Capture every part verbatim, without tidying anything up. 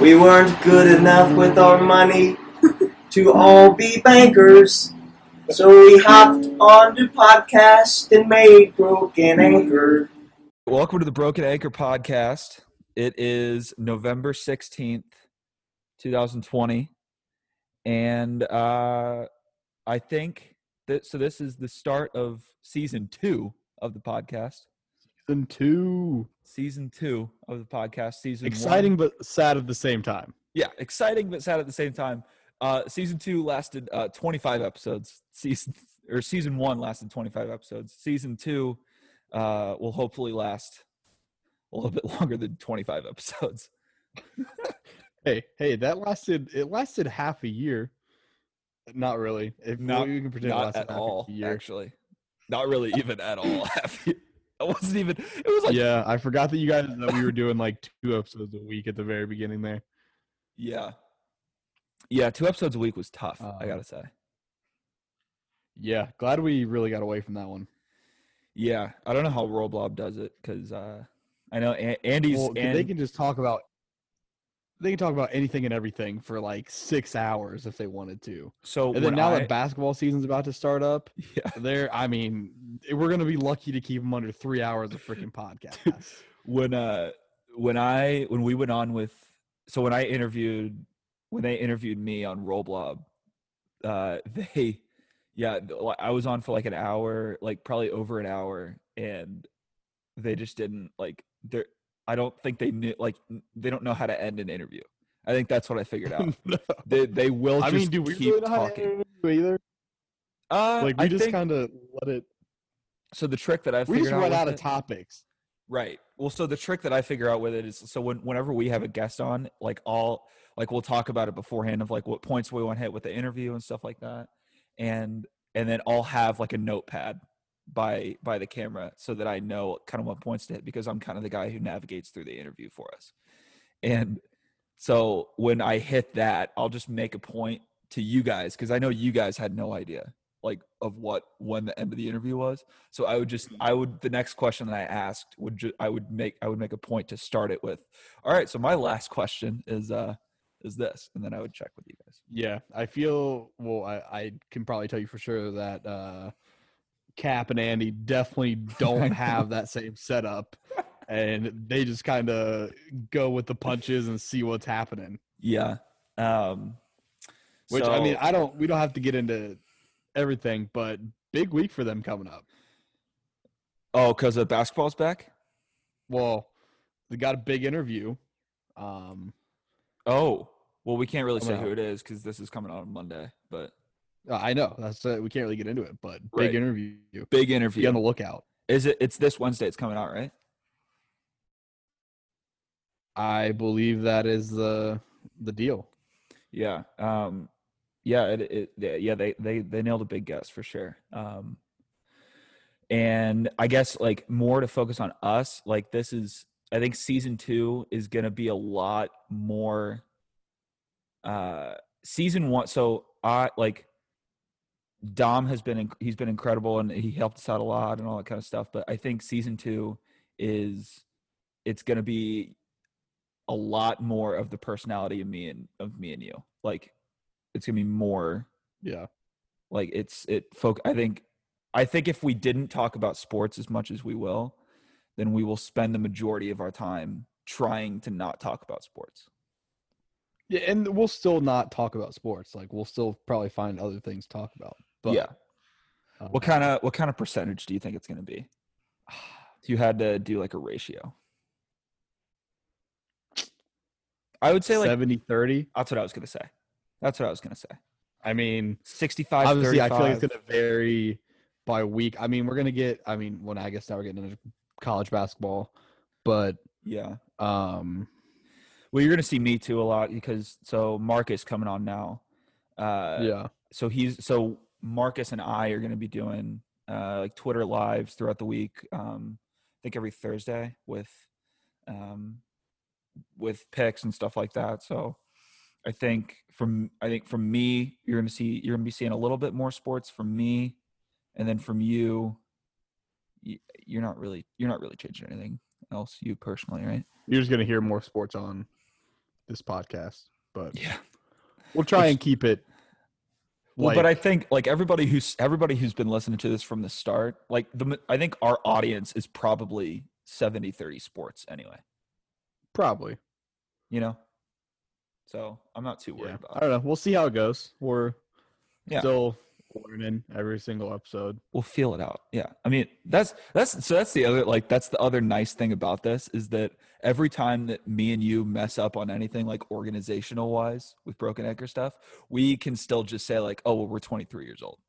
We weren't good enough with our money to all be bankers. So we hopped on the podcast and made Broken Anchor. Welcome to the Broken Anchor podcast. It is November sixteenth, twenty twenty. And uh, I think that, so this is the start of season two of the podcast. Season two. Season two of the podcast. Season Exciting one. but sad at the same time. Yeah, exciting but sad at the same time. Uh, season two lasted uh, twenty-five episodes. Season or season one lasted twenty-five episodes. Season two uh, will hopefully last a little bit longer than twenty-five episodes. Hey, hey, that lasted. It lasted half a year. Not really. If Not, you can pretend it not lasted at half all, a year. actually. Not really even at all. I wasn't even, it was like, Yeah, I forgot that you guys that we were doing like two episodes a week at the very beginning there. yeah. Yeah, two episodes a week was tough, Um, I gotta say. Yeah, glad we really got away from that one. Yeah, I don't know how Roblob does it, because uh, I know A- Andy's, Well, and, they can just talk about. They can talk about anything and everything for like six hours if they wanted to. so And then when now I, that basketball season's about to start up, yeah, there. I mean, we're gonna be lucky to keep them under three hours of freaking podcast. when uh when I when we went on with so when I interviewed when they interviewed me on Roblob, uh they yeah I was on for like an hour, like probably over an hour, and they just didn't like they I don't think they knew like they don't know how to end an interview. I think that's what I figured out. No. They they will I just mean, do we keep really know how to talking. interview either? Uh, Like we I just think, kind of let it. so the trick that I We figured just out run with out of it- topics. Right. Well, so the trick that I figure out with it is, so when, whenever we have a guest on, like all, like we'll talk about it beforehand of like what points we want to hit with the interview and stuff like that. And, and then I'll have like a notepad by, by the camera so that I know kind of what points to hit, because I'm kind of the guy who navigates through the interview for us. And so when I hit that, I'll just make a point to you guys, because I know you guys had no idea like of what when the end of the interview was. So I would just I would the next question that I asked would ju- I would make I would make a point to start it with, all right, so my last question is uh is this, and then I would check with you guys. Yeah, I feel. Well, I, I can probably tell you for sure that uh, Cap and Andy definitely don't have that same setup, and they just kind of go with the punches and see what's happening. Yeah. Um Which so, I mean, I don't. We don't have to get into everything, but big week for them coming up. oh, because the basketball's back. Well, they got a big interview. Um, Oh, well, we can't really say Coming who out. it is because this is coming out on Monday, but uh, I know that's uh, we can't really get into it, but big Right. interview. big Be interview. on the lookout. Is it? It's this Wednesday. It's coming out, right? I believe that is the the deal. Yeah. Um, yeah. It, it, yeah. yeah, They, they, they nailed a big guess for sure. Um, and I guess like more to focus on us, like this is, I think season two is going to be a lot more, uh, season one. So I like Dom has been, inc- he's been incredible and he helped us out a lot and all that kind of stuff. But I think season two is, it's going to be a lot more of the personality of me and of me and you. Like it's gonna be more Yeah. like it's it folk I think I think if we didn't talk about sports as much as we will, then we will spend the majority of our time trying to not talk about sports. Yeah, and we'll still not talk about sports. Like we'll still probably find other things to talk about. But yeah. uh, What kind of what kind of percentage do you think it's gonna be? If you had to do like a ratio. I would say like seventy thirty? that's what I was gonna say. That's what I was gonna say. I mean, sixty-five obviously, I feel like thirty-five. it's going to vary by week. I mean, we're going to get, I mean, when I guess now we're getting into college basketball, but Yeah. um, Well, you're going to see me too a lot because so Marcus coming on now. Uh, yeah. So he's so Marcus and I are going to be doing uh, like Twitter lives throughout the week. Um, I think every Thursday with um, with picks and stuff like that. So I think from I think from me, you're going to see you're going to be seeing a little bit more sports from me, and then from you, y- you're not really you're not really changing anything else, you personally, right? You're just going to hear more sports on this podcast, but Yeah. we'll try Which- and keep it. Well, but I like- think like everybody who's everybody who's been listening to this from the start, like the I think our audience is probably seventy thirty sports anyway, probably. you know? So I'm not too worried Yeah. about I it. don't know. We'll see how it goes. We're Yeah. still learning every single episode. We'll feel it out. Yeah. I mean, that's that's so that's the other like that's the other nice thing about this is that every time that me and you mess up on anything like organizational wise with Broken Anchor stuff, we can still just say like, oh well, we're twenty-three years old.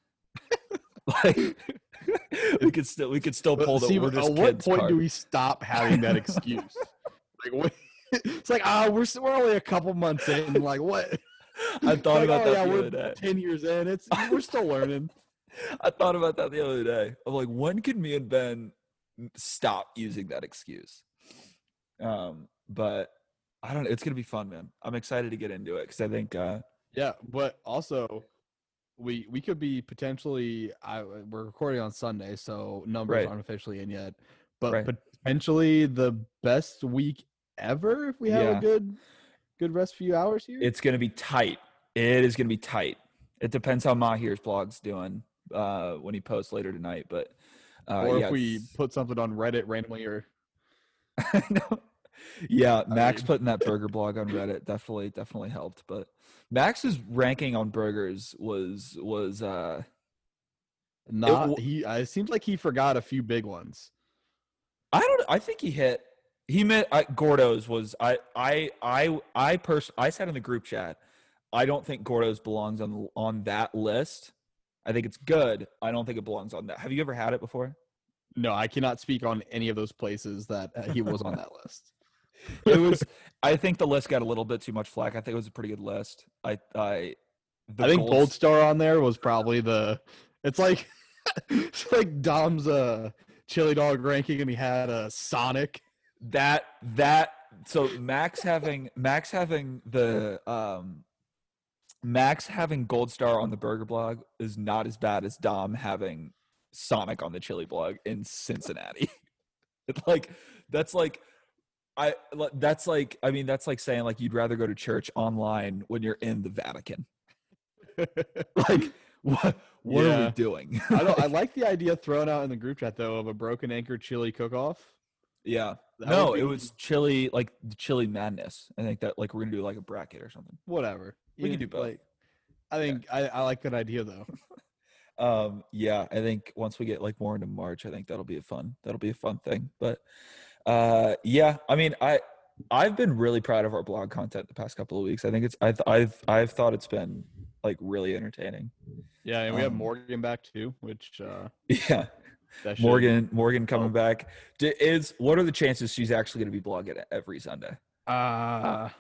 Like we could still we could still But pull the see, we're at just what kids point card. do we stop having that excuse? Like, what? It's like, ah, we're s- we're only a couple months in. Like, what? I thought Like, about oh, that yeah, the we're other day. ten years in. It's we're still learning. I thought about that the other day. I'm like, when can me and Ben stop using that excuse? Um, but I don't know. It's gonna be fun, man. I'm excited to get into it because I think uh Yeah, but also we we could be potentially. I we're recording on Sunday, so numbers Right. aren't officially in yet. But Right. potentially the best week ever if we have Yeah. a good good rest few hours here. it's gonna be tight. It is gonna be tight. It depends how Mahir's blog's doing uh when he posts later tonight. But uh or yeah, if we it's- put something on Reddit randomly, or I know. Yeah, I Max mean- putting that burger blog on Reddit definitely definitely helped. But Max's ranking on burgers was was uh not w- he. uh, It seems like he forgot a few big ones. I don't I think he hit he met I, Gordo's was I I I I pers- I said in the group chat I don't think Gordo's belongs on on that list. I think it's good. I don't think it belongs on that. Have you ever had it before? No, I cannot speak on any of those places that uh, he was on that list. It was. I think the list got a little bit too much flack. I think it was a pretty good list. I, I, the I think Gold- Gold Star on there was probably the. It's like, it's like Dom's uh, chili dog ranking, and he had a Sonic. that that. So Max having Max having the um, Max having Gold Star on the burger blog is not as bad as Dom having Sonic on the chili blog in Cincinnati. It's like that's like. I that's like I mean that's like saying like you'd rather go to church online when you're in the Vatican. Like what what are Yeah. we doing? I don't. I like the idea thrown out in the group chat though of a Broken Anchor chili cook-off. Yeah. That No, would it be- was chili like the chili madness. I think that like we're gonna do like a bracket or something. whatever. We You- can do both. Like, I think I, I like that idea though. Um yeah, I think once we get like more into March, I think that'll be a fun that'll be a fun thing. But uh yeah, I mean I I've been really proud of our blog content the past couple of weeks. I think it's I've I've I've thought it's been like really entertaining. Yeah, and we have Um, Morgan back too, which uh, Yeah. that should- Morgan Morgan coming Oh. back. D- is what are the chances she's actually going to be blogging every Sunday? Uh,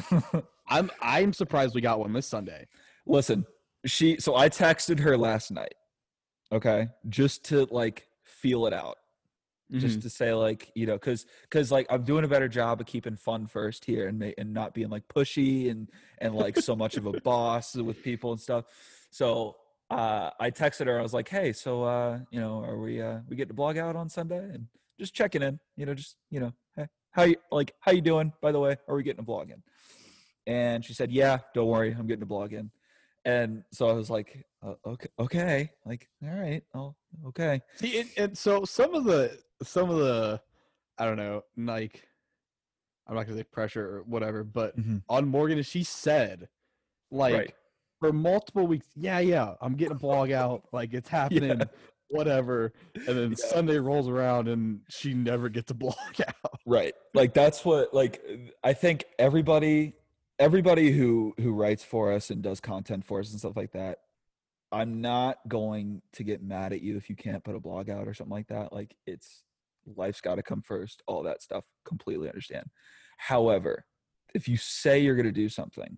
I'm I'm surprised we got one this Sunday. Listen, she so I texted her last night. Okay? Just to like feel it out. Just to say like, you know, cuz cuz like I'm doing a better job of keeping fun first here and ma- and not being like pushy and and like so much of a boss with people and stuff. So, uh I texted her. I was like, "Hey, so uh, you know, are we uh we get to blog out on Sunday?" And just checking in, you know, just, you know, hey, how you like how you doing, by the way? Are we getting a blog in? And she said, "Yeah, don't worry, I'm getting a blog in." And so I was like, uh, "Okay, okay. Like, all right. Oh, okay." See, it, it, so some of the some of the I don't know, like I'm not gonna say pressure or whatever, but Mhm. on Morgan, she said, like Right. for multiple weeks, yeah, yeah, I'm getting a blog out, like it's happening, whatever. And then Yeah. Sunday rolls around and she never gets a blog out. Right. Like that's what like I think everybody everybody who who writes for us and does content for us and stuff like that, I'm not going to get mad at you if you can't put a blog out or something like that. Like it's life's got to come first, all that stuff, completely understand. However, if you say you're going to do something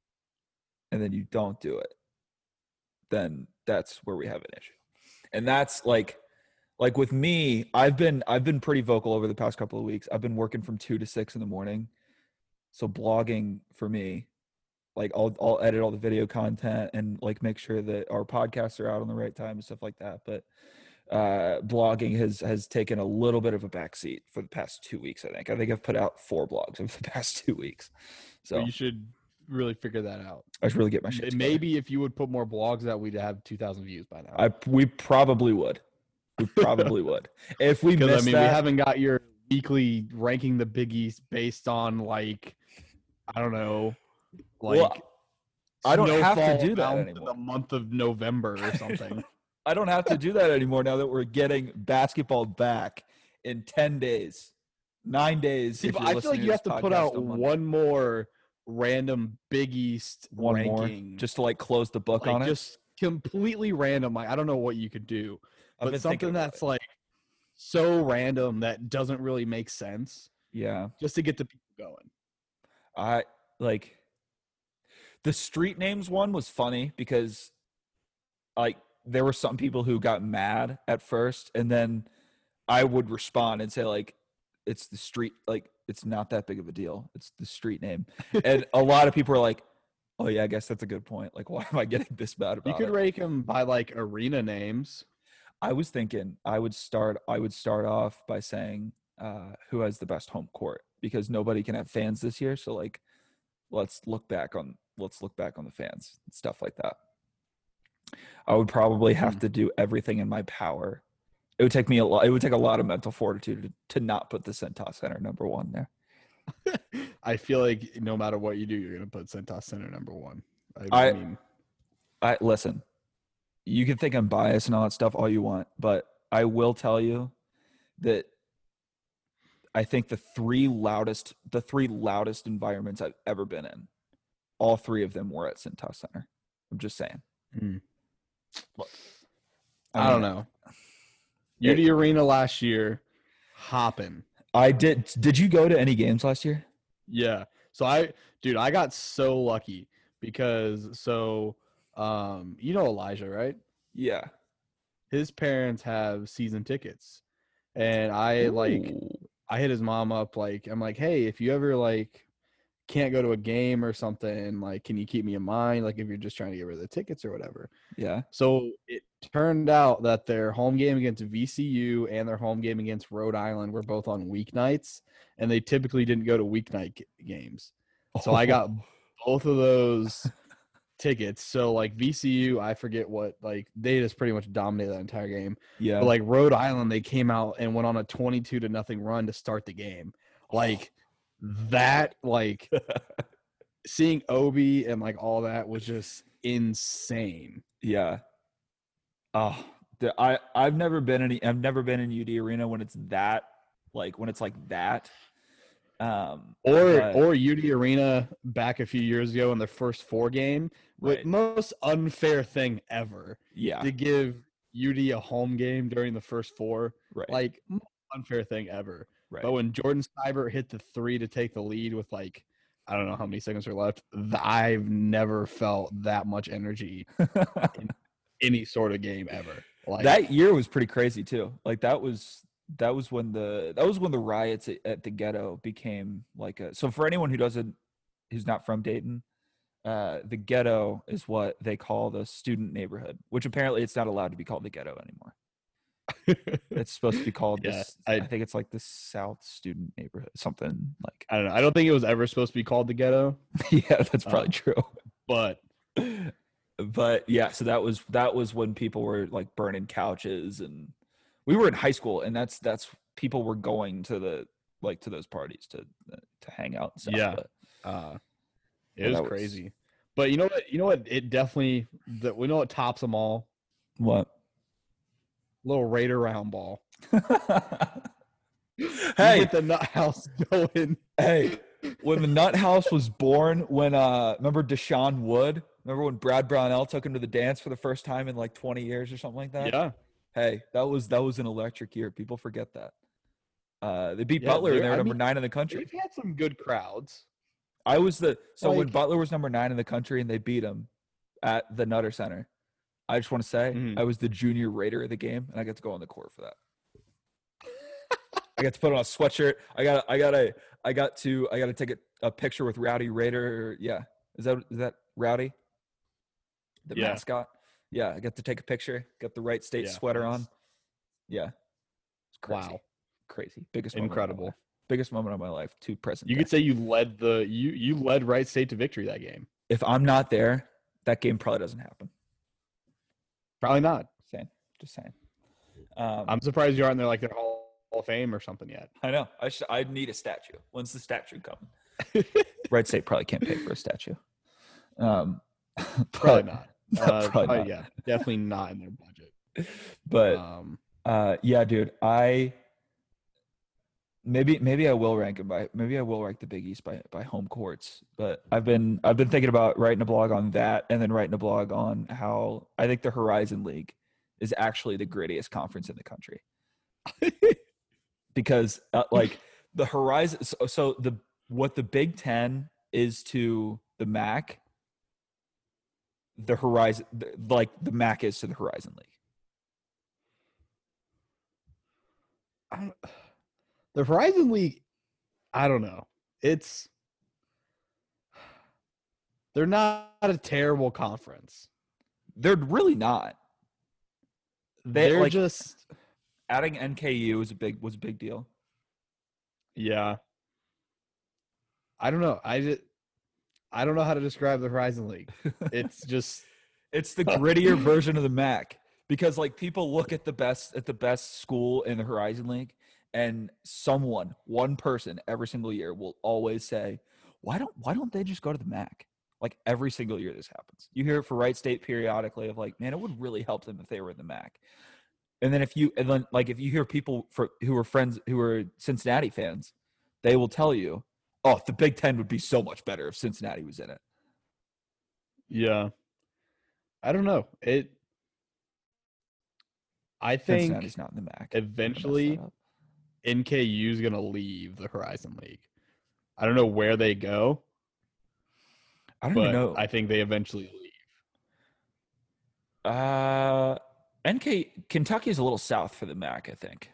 and then you don't do it, then that's where we have an issue. And that's like like with me, I've been I've been pretty vocal over the past couple of weeks. I've been working from two to six in the morning. So blogging for me, like I'll I'll edit all the video content and like make sure that our podcasts are out on the right time and stuff like that. But uh, blogging has has taken a little bit of a backseat for the past two weeks. I think. I think I've put out four blogs over the past two weeks. So you should really figure that out. I should really get my shit together. Maybe if you would put more blogs out, we'd have two thousand views by now. I we probably would. We probably would. If we missed I mean, that, we haven't got your weekly ranking the Big East based on like I don't know, like well, I don't have to snowfall do that amount in anymore. the month of November or something. I don't have to do that anymore now that we're getting basketball back in ten days, nine days. See, if but you're I feel like listening you have this to put podcast out on Monday. one more random Big East one ranking, more, just to like close the book like, on it. just completely random. Like I don't know what you could do, I've but been something thinking about that's it. like so random that doesn't really make sense, Yeah, just to get the people going. I like the street names one was funny because like there were some people who got mad at first, and then I would respond and say like, it's the street, like it's not that big of a deal. It's the street name. And a lot of people are like, oh yeah, I guess that's a good point. Like, why am I getting this bad about You could it? rank them by like arena names. I was thinking I would start I would start off by saying uh, who has the best home court, because nobody can have fans this year. So like, let's look back on let's look back on the fans and stuff like that. I would probably have Hmm. to do everything in my power. It would take me a lot. It would take a lot of mental fortitude to, to not put the Centos Center number one there. I feel like no matter what you do, you're gonna put Centos Center number one. I, I- mean, I listen. You can think I'm biased and all that stuff all you want, but I will tell you that I think the three loudest, the three loudest environments I've ever been in, all three of them were at Centos Center. I'm just saying. Hmm. Look, I, don't mean, know. U D Arena last year, hopping. I did. Did you go to any games last year? Yeah. So I, dude, I got so lucky because so, um, you know Elijah, right? Yeah. His parents have season tickets, and I like Ooh. I hit his mom up like I'm like, hey, if you ever like can't go to a game or something, like, can you keep me in mind? Like, if you're just trying to get rid of the tickets or whatever. Yeah. So it turned out that their home game against V C U and their home game against Rhode Island were both on weeknights, and they typically didn't go to weeknight g- games. So I got both of those tickets. So like V C U, I forget what, like they just pretty much dominated that entire game. Yeah. But like Rhode Island, they came out and went on a twenty-two to nothing run to start the game. Like that, like seeing Obi and like all that was just insane. Yeah. Oh, the, I I've never been in. I've never been in U D Arena when it's that, like when it's like that. Um, Or but- or U D Arena back a few years ago in their first four game, with Right. most unfair thing ever yeah, to give U D a home game during the first four. right, Like most unfair thing ever. right. But when Jordan Seibert hit the three to take the lead with like I don't know how many seconds are left, th- I've never felt that much energy any sort of game ever. Like That year was pretty crazy too. Like that was that was when the that was when the riots at, at the ghetto became like a. So for anyone who doesn't, who's not from Dayton, uh, the ghetto is what they call the student neighborhood, which apparently it's not allowed to be called the ghetto anymore. It's supposed to be called Yeah, this. I, I- think it's like the South Student Neighborhood, something like. I don't know. I don't think it was ever supposed to be called the ghetto, Yeah, that's probably Um, true. but But yeah, so that was that was when people were like burning couches, and we were in high school, and that's that's people were going to the like to those parties to to hang out and stuff. Yeah. but- uh it Well, was that was- crazy. But you know what? You know what? It definitely that we know what tops them all. what? Little Raider round ball. Hey, Get the nut house going. hey, when the Nut House was born, when uh remember Deshaun Wood? Remember when Brad Brownell took him to the dance for the first time in like twenty years or something like that? Yeah. Hey, that was that was an electric year. People forget that. Uh, they beat Yeah, Butler, and they're- they were I number mean, nine in the country. They've had some good crowds. I was the so when Like- Butler was number nine in the country and they beat him at the Nutter Center. I just want to say Mhm. I was the junior Raider of the game, and I got to go on the court for that. I got to put on a sweatshirt. I got I got a I got to I got to take a, a picture with Rowdy Raider. Yeah, is that is that Rowdy? The Yeah. mascot. Yeah, I got to take a picture. Got the right state Yeah, sweater that's- on. Yeah. It's crazy. Wow. Crazy. Biggest Incredible. moment of my life. Biggest moment of my life to present. You day. could say you led the you you led Wright State to victory that game. If I'm not there, that game probably doesn't happen. Probably not. Saying. Just saying. Um, I'm surprised you aren't there like their Hall of Fame or something yet. I know. I should, I need a statue. When's the statue coming? Wright State probably can't pay for a statue. Um, Probably but- not. No, Uh, probably probably, not. yeah, definitely not in their budget. But Um, uh, yeah, dude, I maybe maybe I will rank it by maybe I will rank the Big East by by home courts. But I've been I've been thinking about writing a blog on that, and then writing a blog on how I think the Horizon League is actually the grittiest conference in the country. Because uh, like the Horizon, so, so the what the Big Ten is to the M A C, the Horizon, the, like the M A C is to the Horizon League. I don't, the Horizon League, I don't know. It's they're not a terrible conference. They're really not. They, They're like, just adding N K U was a big was a big deal. yeah. I don't know. I just, I don't know how to describe the Horizon League. It's just It's the grittier version of the M A C, because like people look at the best at the best school in the Horizon League, and someone, one person every single year will always say, why don't why don't they just go to the M A C? Like every single year this happens. You hear it for Wright State periodically of like, man, it would really help them if they were in the M A C. And then if you and then like if you hear people for who are friends who are Cincinnati fans, they will tell you, oh, the Big Ten would be so much better if Cincinnati was in it. yeah. I don't know. It I think Cincinnati's not in the M A C. eventually N K U is going to leave the Horizon League. I don't know where they go, I don't but even know. I think they eventually leave. Uh, N K Kentucky's a little south for the M A C, I think.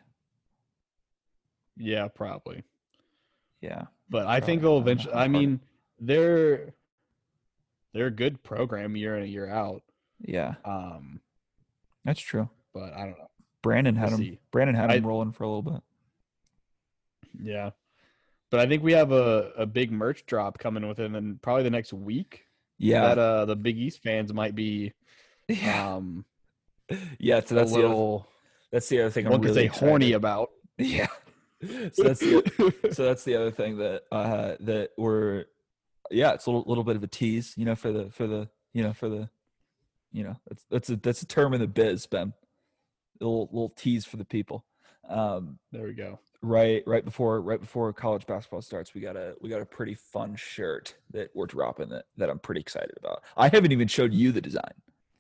Yeah, probably. Yeah, But I think Probably. they'll I don't know eventually. how I hard mean, they're they're a good program year in and year out. yeah, Um, that's true. but I don't know. Brandon had We'll him. see. Brandon had him I- rolling for a little bit. Yeah, but I think we have a, a big merch drop coming within the, probably the next week. Yeah, That uh the Big East fans might be yeah, um yeah. So a that's the other, little that's the other thing. one I'm could really say horny excited- about. Yeah. So that's the so that's the other thing that uh that we're yeah it's a little, little bit of a tease, you know, for the for the you know for the you know that's that's a that's a term in the biz, Ben. A little little tease for the people. Um, There we go. right right before right before college basketball starts, we got a we got a pretty fun shirt that we're dropping that that I'm pretty excited about. I haven't even showed you the design.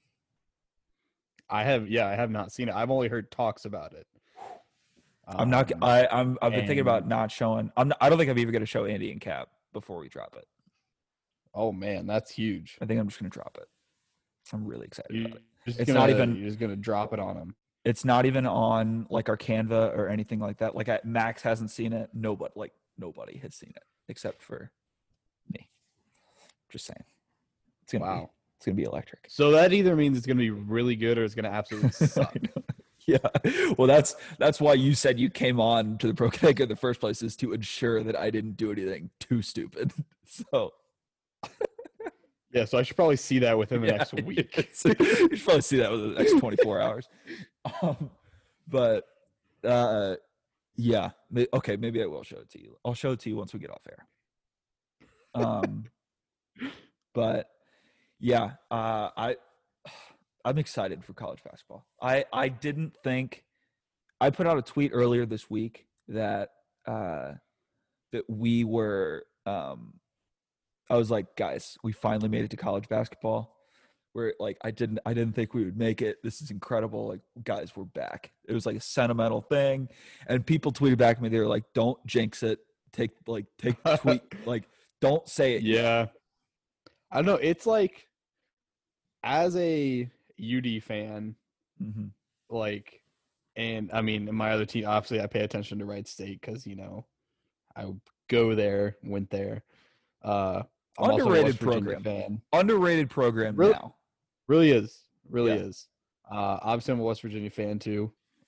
I have yeah, I have not seen it. I've only heard talks about it. I'm not. Um, I, I'm. I've been thinking about and- not showing. I'm. Not, I don't think I'm even going to show Andy and Cap before we drop it. Oh man, that's huge. I think I'm just going to drop it. I'm really excited You about it. just It's gonna, not even- You're just gonna drop it on them. It's not even on like our Canva or anything like that. Like I, Max hasn't seen it. Nobody, like nobody has seen it except for me. Just saying. It's gonna be. Wow. It's gonna be electric. So that either means it's gonna be really good or it's gonna absolutely suck. Yeah. Well, that's that's why you said you came on to the Pro Connect in the first place, is to ensure that I didn't do anything too stupid. So Yeah, so I should probably see that within the yeah, next week. it's- you should probably see that within the next twenty-four hours. Um, but uh, yeah. May- Okay, maybe I will show it to you. I'll show it to you once we get off air. Um, but yeah, uh, I I'm excited for college basketball. I I didn't think I put out a tweet earlier this week that uh, that we were. Um, I was like, guys, we finally made it to college basketball. We're like, I didn't, I didn't think we would make it. This is incredible. Like, guys, we're back. It was like a sentimental thing, and people tweeted back at me. They were like, "Don't jinx it. Take like, take the tweet. Like, don't say it." yet." Yeah. I don't know. It's like as a U D fan, Mhm. like, and I mean, my other team, obviously, I pay attention to Wright State because, you know, I go there, went there. Uh, I'm also a Underrated West Virginia program. fan. Underrated program Really? now. Really is. Really Yeah. is. Uh, obviously, I'm a West Virginia fan too.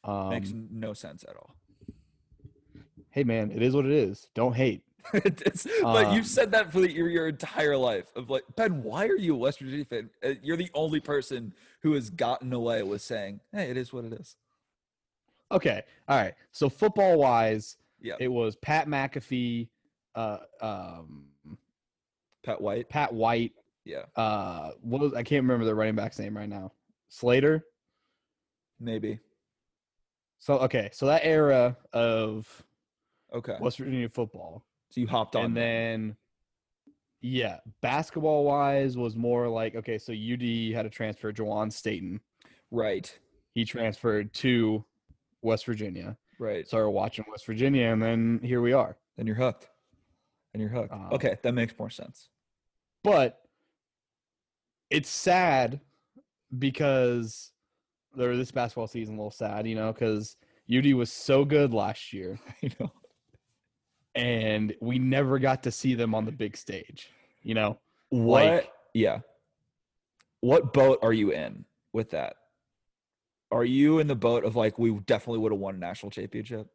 Um, Makes no sense at all. hey, man, it is what it is. Don't hate. It's, but Um, you've said that for the, your, your entire life of like, Ben, why are you a West Virginia fan? Uh, You're the only person who has gotten away with saying, hey, it is what it is. Okay. All right. So football wise, Yeah. it was Pat McAfee, uh, um, Pat White. Pat White. Yeah. Uh, what was, I can't remember the running back's name right now. Slater. Maybe. So okay. So that era of Okay. West Virginia football, So you hopped on. and that. then yeah, basketball wise was more like okay. So U D had a transfer, Jawan Staten. Right. He transferred to West Virginia. Right. Started watching West Virginia, and then here we are. Then you're hooked. And you're hooked. Um, Okay. That makes more sense. But it's sad because there this basketball season a little sad, you know, because U D was so good last year, You know. and we never got to see them on the big stage. You know, What? Like- yeah. What boat are you in with that? Are you in the boat of like we definitely would have won a national championship?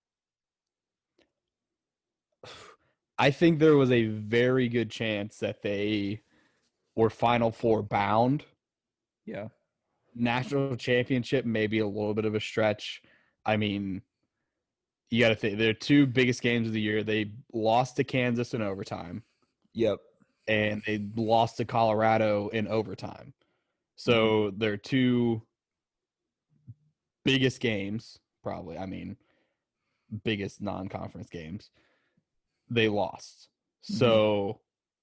I think there was a very good chance that they were Final Four bound. Yeah. National championship, maybe a little bit of a stretch. I mean, you got to think their two biggest games of the year. They lost to Kansas in overtime, Yep. and they lost to Colorado in overtime. So their two biggest games, probably, I mean, biggest non-conference games, they lost. So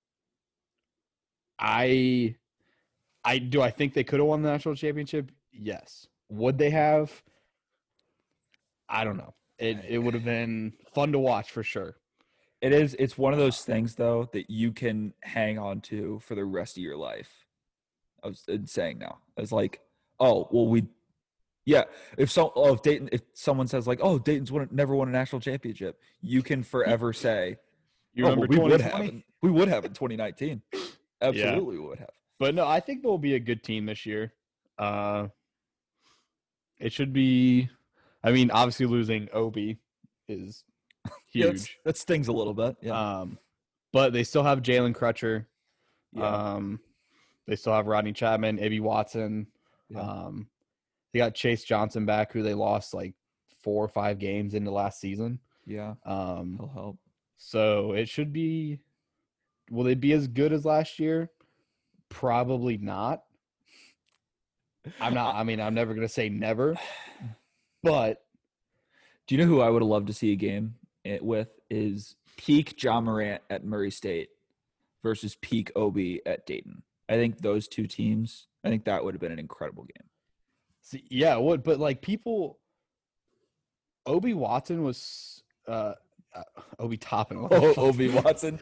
I I do I think they could have won the national championship? Yes. Would they have? I don't know. It it would have been fun to watch for sure. It is. It's one of those things, though, that you can hang on to for the rest of your life. I was saying now, it's like, oh, well, we, yeah. If so, oh, if Dayton, if someone says like, oh, Dayton's won, never won a national championship, you can forever say, You oh, remember well, we would have, twenty twenty? in- we would have in twenty nineteen. Absolutely, we would have. But no, I think they'll be a good team this year. Uh, it should be. I mean, obviously losing Obi is Yeah, that's- huge. that stings a little bit. Yeah. Um, but they still have Jalen Crutcher. yeah. Um, they still have Rodney Chapman, Ibby Watson. Yeah. Um, they got Chase Johnson back, who they lost like four or five games into last season. yeah. Um, He'll help. so it should be. Will they be as good as last year? Probably not. I'm not. I mean, I'm never gonna say never, but Do you know who I would have loved to see a game it with is peak John Morant at Murray State versus peak Obi at Dayton. I think those two teams, I think that would have been an incredible game. see, yeah, what? But like people, Obi Watson was uh, uh Obi Toppin. what the Oh, fuck? Obi Watson.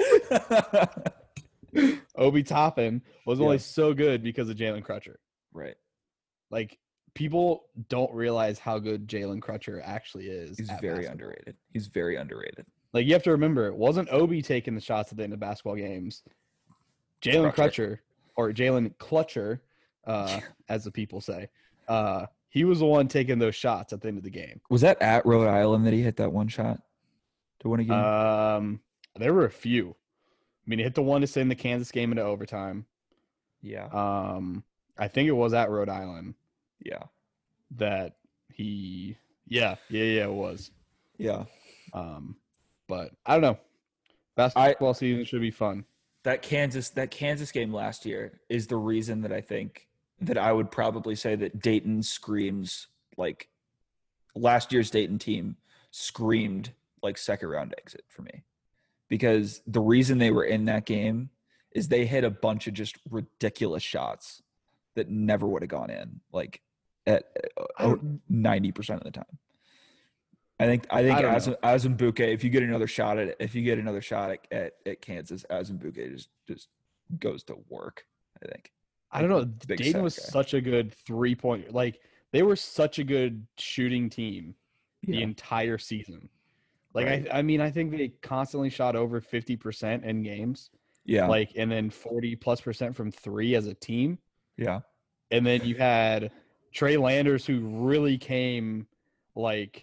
Obi Toppin was only Yeah. so good because of Jalen Crutcher. Right. Like people don't realize how good Jalen Crutcher actually is. He's at very basketball. underrated. He's very underrated. Like you have to remember, it wasn't Obi taking the shots at the end of basketball games. Jalen Crutcher. Crutcher, or Jalen Clutcher, uh, as the people say, uh, he was the one taking those shots at the end of the game. Was that at Rhode Island that he hit that one shot to win a game? Um, there were a few. I mean, he hit the one to send the Kansas game into overtime. yeah. Um, I think it was at Rhode Island Yeah. that he. Yeah, yeah, yeah, it was. Yeah. Um, but I don't know. Basketball season should be fun. That Kansas that Kansas game last year is the reason that I think that I would probably say that Dayton screams like last year's Dayton team screamed like second round exit for me. Because the reason they were in that game is they hit a bunch of just ridiculous shots that never would have gone in like at uh, ninety percent of the time. I think I think I don't as know. Azumbuke, if you get another shot at it, if you get another shot at, at, at Kansas, Azumbuke just just goes to work. I think. I don't know. Big Dayton set was guy. such a good three point. Like they were such a good shooting team the Yeah. entire season. Like Right. I, I mean, I think they constantly shot over fifty percent in games. Yeah. Like and then forty plus percent from three as a team. yeah. And then you had Trey Landers, who really came like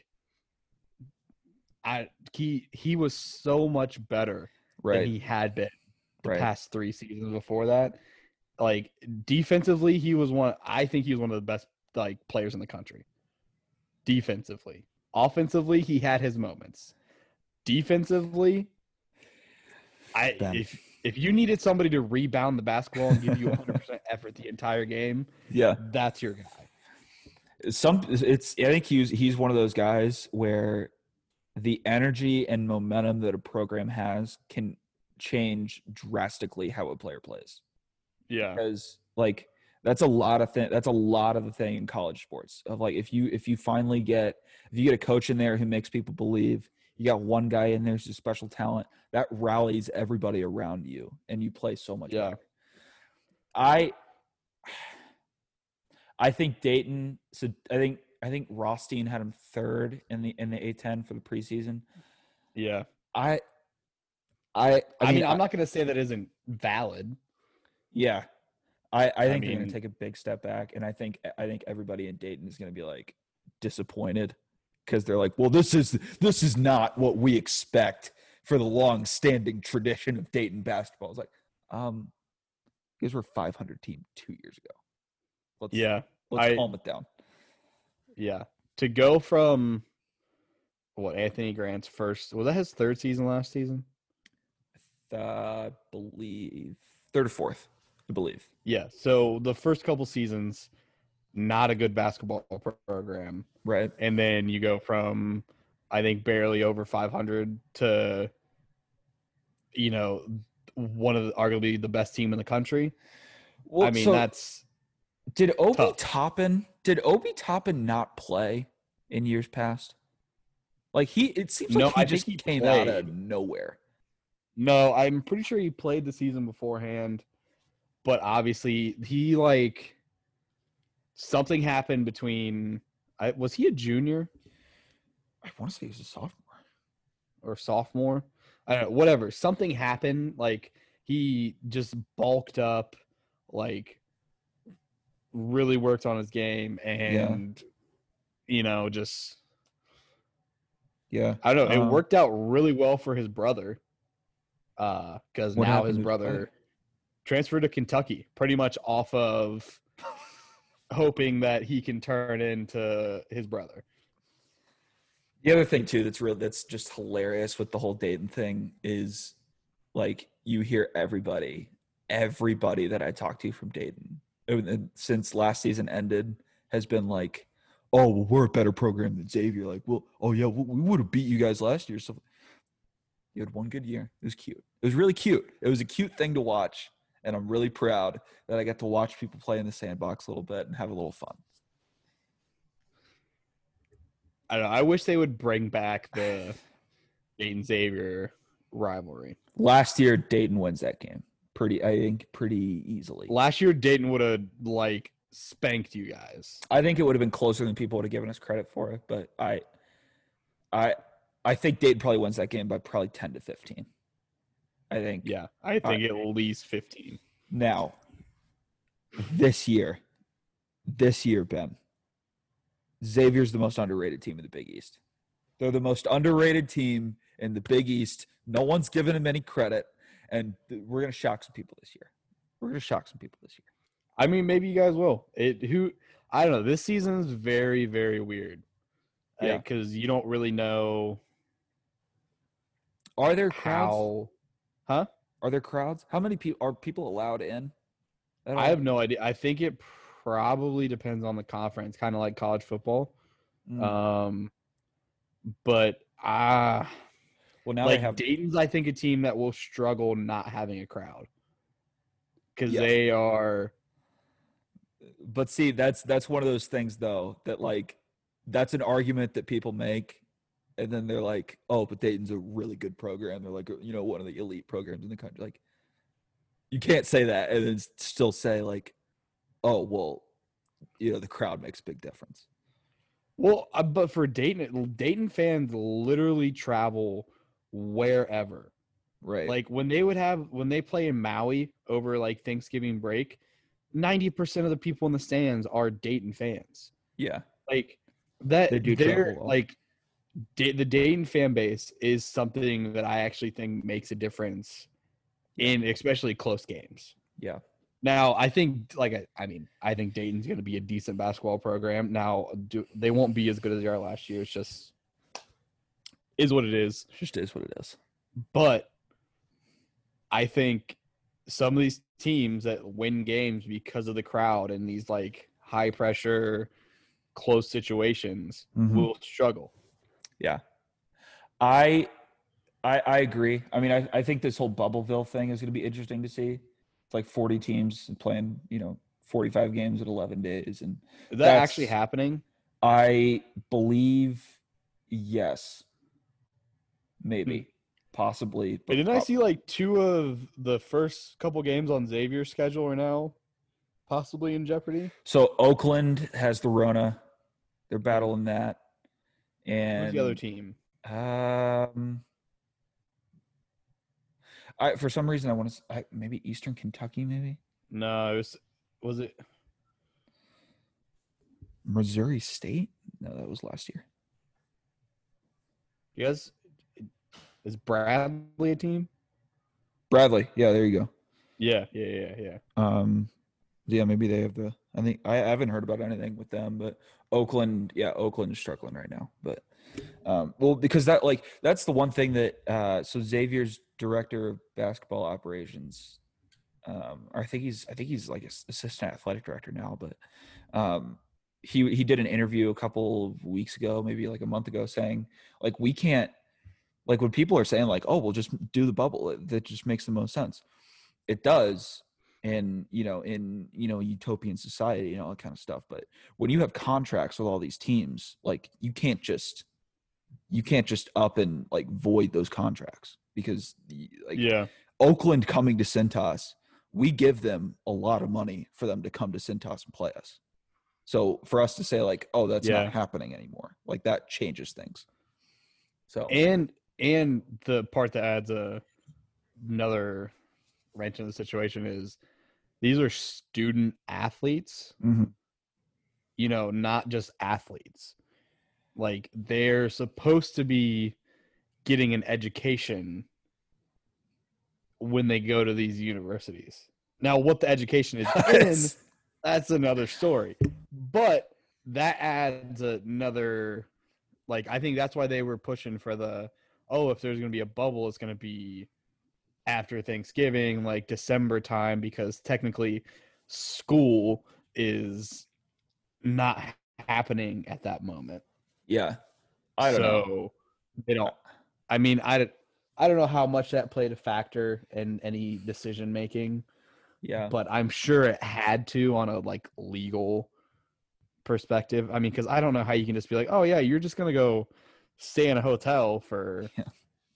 I he he was so much better Right. than he had been the Right. past three seasons before that. Like defensively, he was one. I think he was one of the best like players in the country. Defensively, offensively, he had his moments. Defensively, I Ben. if if you needed somebody to rebound the basketball and give you one hundred percent effort the entire game, Yeah. that's your guy. Some it's I think he's he's one of those guys where the energy and momentum that a program has can change drastically how a player plays. Yeah, Because like that's a lot of thing that's a lot of the thing in college sports of like if you if you finally get if you get a coach in there who makes people believe, you got one guy in there who's a special talent that rallies everybody around you and you play so much Yeah. better. I I think Dayton so I think I think Rothstein had him third in the in the A ten for the preseason. yeah. I I I, I mean, mean, I'm not going to say that isn't valid. yeah. I, I think they're mean- going to take a big step back, and I think I think everybody in Dayton is going to be like disappointed because they're like, well, this is this is not what we expect for the long-standing tradition of Dayton basketball. It's like, um, you guys were a five hundred team two years ago. Let's Yeah, let's I- calm it down. yeah. To go from what Anthony Grant's first was that his third season last season? Uh, I believe third or fourth, I believe. Yeah. So the first couple seasons, not a good basketball program. Right. And then you go from, I think, barely over five hundred to, you know, one of the arguably the best team in the country. Well, I mean, so that's did Obi tough. Toppin did Obi Toppin not play in years past? Like he, it seems like No, he I think just he came out of played. nowhere. no. I'm pretty sure he played the season beforehand, but obviously he like something happened between. I, was he a junior I want to say he was a sophomore. or sophomore? I don't know. Whatever. Something happened. Like he just bulked up. Like really worked on his game and you know just Yeah, I don't know it Um, worked out really well for his brother uh because What now happened his to his brother brother? transferred to Kentucky pretty much off of hoping that he can turn into his brother. The other thing too that's real that's just hilarious with the whole Dayton thing is like you hear everybody, everybody that I talk to from Dayton uh, since last season ended has been like, "Oh, well, we're a better program than Xavier." Like, well, oh yeah, we, we would have beat you guys last year. So you had one good year. It was cute. It was really cute. It was a cute thing to watch, and I'm really proud that I got to watch people play in the sandbox a little bit and have a little fun. I don't know. I wish they would bring back the Dayton Xavier rivalry. Last year, Dayton wins that game. Pretty, I think, pretty easily. Last year, Dayton would have like spanked you guys. I think it would have been closer than people would have given us credit for it, but I, I, I think Dayton probably wins that game by probably ten to fifteen. I think. Yeah, I think at least fifteen. Now, this year, this year, Ben, Xavier's the most underrated team in the Big East. They're the most underrated team in the Big East. No one's given them any credit, and th- we're gonna shock some people this year. We're gonna shock some people this year. I mean, maybe you guys will. It who I don't know. This season's very, very weird. Yeah. because you don't really know Are there crowds? how. Huh? Are there crowds? How many people are people allowed in? at I all? have no idea. I think it probably depends on the conference, kind of like college football. Mm. Um, but ah, well, now like they have. Dayton's, I think a team that will struggle not having a crowd because Yes. they are. But see, that's that's one of those things though that like that's an argument that people make, and then they're like, "Oh, but Dayton's a really good program. They're like, you know, one of the elite programs in the country." Like, you can't say that and then still say like, "Oh, well, you know, the crowd makes a big difference." Well, uh, but for Dayton, Dayton fans literally travel wherever. Right. Like when they would have when they play in Maui over like Thanksgiving break, ninety percent of the people in the stands are Dayton fans. yeah. Like That They do travel they're well. like Da- the Dayton fan base is something that I actually think makes a difference in especially close games. Yeah. Now, I think like I, I mean, I think Dayton's going to be a decent basketball program. Now, do, they won't be as good as they are last year. It's just is what it is. It just is what it is. But I think some of these teams that win games because of the crowd and these like high pressure, close situations Mhm. will struggle. Yeah. I I I agree. I mean, I, I think this whole Bubbleville thing is going to be interesting to see. It's like forty teams playing, you know, forty-five games in eleven days. And Is that that's actually happening? I believe yes. Maybe. Possibly. But Didn't I prob- see like two of the first couple games on Xavier's schedule are now possibly in jeopardy? So Oakland has the Rona. They're battling that. And Who's the other team? Um, I for some reason I want to I, maybe Eastern Kentucky, maybe No, it was was it Missouri State. No, that was last year. you guys? Is Bradley a team? Bradley. Yeah, there you go. Yeah, yeah, yeah, yeah. Um, yeah, maybe they have the. I think I haven't heard about anything with them, but Oakland, yeah, Oakland is struggling right now. But um, well, because that like that's the one thing that uh, so Xavier's director of basketball operations, um, or I think he's I think he's like ass- assistant athletic director now, but um, he he did an interview a couple of weeks ago, maybe like a month ago, saying like we can't like when people are saying like, oh, we'll just do the bubble, it- that just makes the most sense. It does in you know in you know utopian society and all that kind of stuff, but when you have contracts with all these teams, like you can't just you can't just up and like void those contracts because the- like Yeah, Oakland coming to Cintas, we give them a lot of money for them to come to Cintas and play us. So for us to say like, oh, that's Yeah. not happening anymore, like that changes things. So and and the part that adds a another wrench in the situation is these are student athletes. mhm. You know, not just athletes. Like they're supposed to be getting an education when they go to these universities. Now, what the education is in, that's another story. But that adds another, like, I think that's why they were pushing for the, oh, if there's going to be a bubble, it's going to be after Thanksgiving, like December time, because technically school is not happening at that moment. Yeah, I don't so know. they don't. I mean, I, I don't know how much that played a factor in any decision making, Yeah, but I'm sure it had to on a like legal perspective. I mean, because I don't know how you can just be like, oh yeah, you're just gonna go stay in a hotel for Yeah.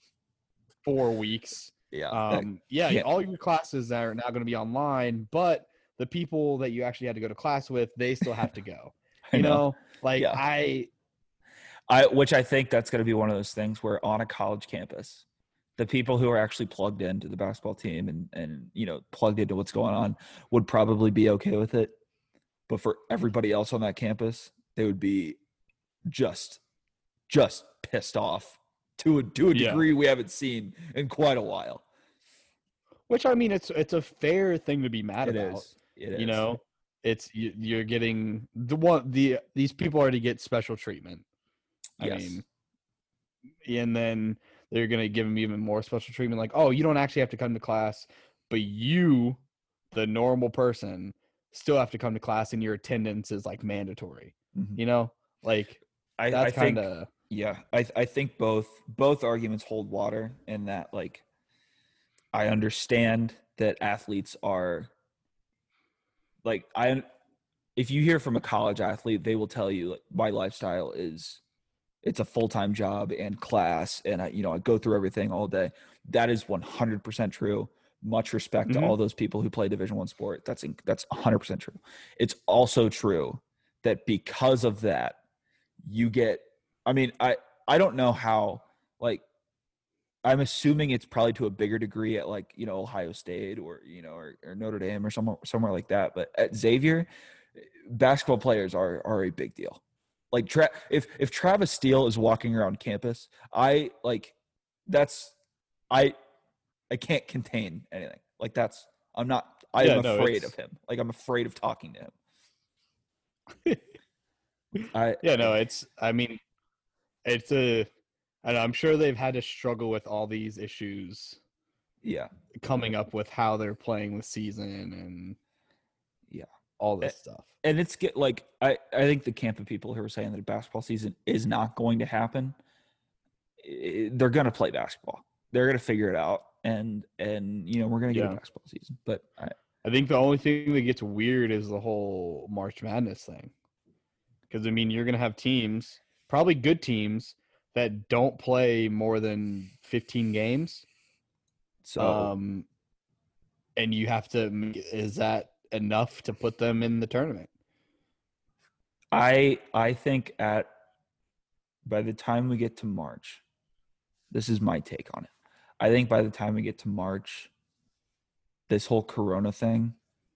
four weeks. yeah, Um, yeah, can't- all your classes are now going to be online, but the people that you actually had to go to class with, they still have to go. I You know. know, like Yeah. I, I which I think that's going to be one of those things where on a college campus, the people who are actually plugged into the basketball team and and you know plugged into what's going on would probably be okay with it, but for everybody else on that campus, they would be just just pissed off to a to a Yeah. degree we haven't seen in quite a while. which I mean, it's it's a fair thing to be mad It about. is. It You is. know, it's you, you're getting the one the these people already get special treatment. I Yes. mean, and then they're gonna give them even more special treatment. Like, oh, you don't actually have to come to class, but you, the normal person, still have to come to class, and your attendance is like mandatory. Mhm. You know, like I, I that's think kind of yeah, I I think both both arguments hold water in that like I understand that athletes are like I if you hear from a college athlete, they will tell you like my lifestyle is it's a full-time job and class and I you know I go through everything all day. That is one hundred percent true. Much respect to Mhm. all those people who play Division one sport. That's in, that's one hundred percent true. It's also true that because of that you get I mean I I don't know how like I'm assuming it's probably to a bigger degree at like you know Ohio State or you know or, or Notre Dame or somewhere somewhere like that. But at Xavier, basketball players are are a big deal. Like Tra- if if Travis Steele is walking around campus, I like that's I I can't contain anything. Like that's I'm not I'm Yeah, no, afraid it's- of him. Like I'm afraid of talking to him. I Yeah, no, it's. I mean, it's a. And I'm sure they've had to struggle with all these issues yeah. coming up with how they're playing the season and Yeah. all this stuff. And it's get like I, I think the camp of people who are saying that a basketball season is not going to happen, i- they're going to play basketball. They're going to figure it out, and and you know we're going to get Yeah. a basketball season. But I, I think the only thing that gets weird is the whole March Madness thing. Because, I mean, you're going to have teams, probably good teams, that don't play more than fifteen games. so Um, and you have to – is that enough to put them in the tournament? I I think at by the time we get to March, this is my take on it. I think by the time we get to March, this whole Corona thing,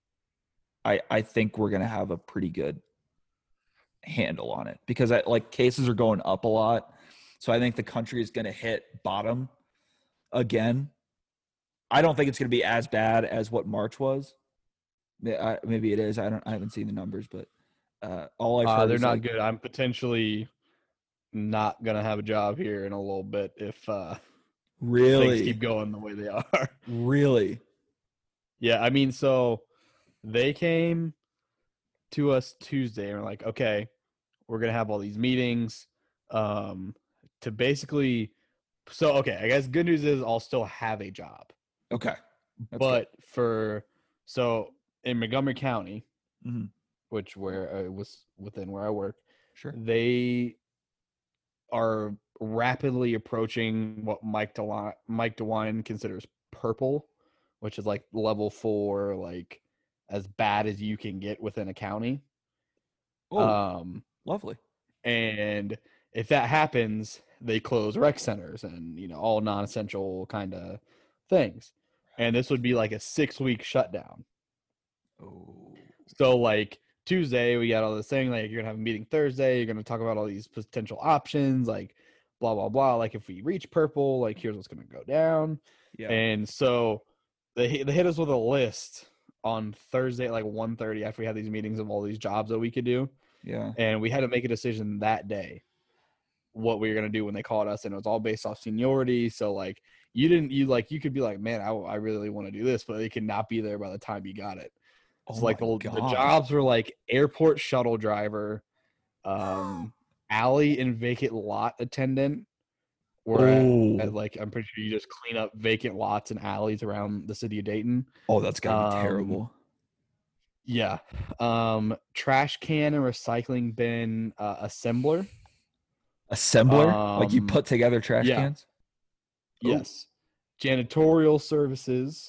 I I think we're gonna have a pretty good handle on it because I like cases are going up a lot, so I think the country is gonna hit bottom again. I don't think it's gonna be as bad as what March was. Yeah, I- Maybe it is. I don't. I haven't seen the numbers, but uh, all I've Uh, heard they're is not like, good. I'm potentially not going to have a job here in a little bit if uh, really, things keep going the way they are. really. Yeah, I mean, so they came to us Tuesday and were like, okay, we're going to have all these meetings um, to basically – so, okay, I guess good news is I'll still have a job. Okay. That's but for – so in Montgomery County, Mhm. which where uh, was within where I work, Sure. they are rapidly approaching what Mike DeWine, Mike DeWine considers purple, which is like level four, like as bad as you can get within a county. Oh, Um, lovely. and if that happens, they close rec centers and, you know, all non-essential kind of things. And this would be like a six-week shutdown. Oh, So, like, Tuesday, we got all this thing, like, you're going to have a meeting Thursday. You're going to talk about all these potential options, like, blah, blah, blah. Like, if we reach purple, like, here's what's going to go down. yeah. And so they, they hit us with a list on Thursday at, like, one thirty after we had these meetings of all these jobs that we could do. Yeah. And we had to make a decision that day what we were going to do when they called us. And it was all based off seniority. So, like, you didn't, you, like, you could be like, man, I, I really want to do this, but they could not be there by the time you got it. Oh So like my the, the God. jobs were like airport shuttle driver, um, alley and vacant lot attendant. Where Oh. at, like I'm pretty sure you just clean up vacant lots and alleys around the city of Dayton. Oh, that's gotta be Um, terrible. Yeah, um, trash can and recycling bin uh, assembler. Assembler? Like you um, put together trash yeah. cans? Ooh. Yes, janitorial services,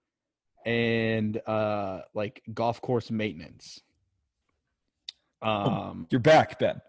and uh, like golf course maintenance. Um, You're back, Ben.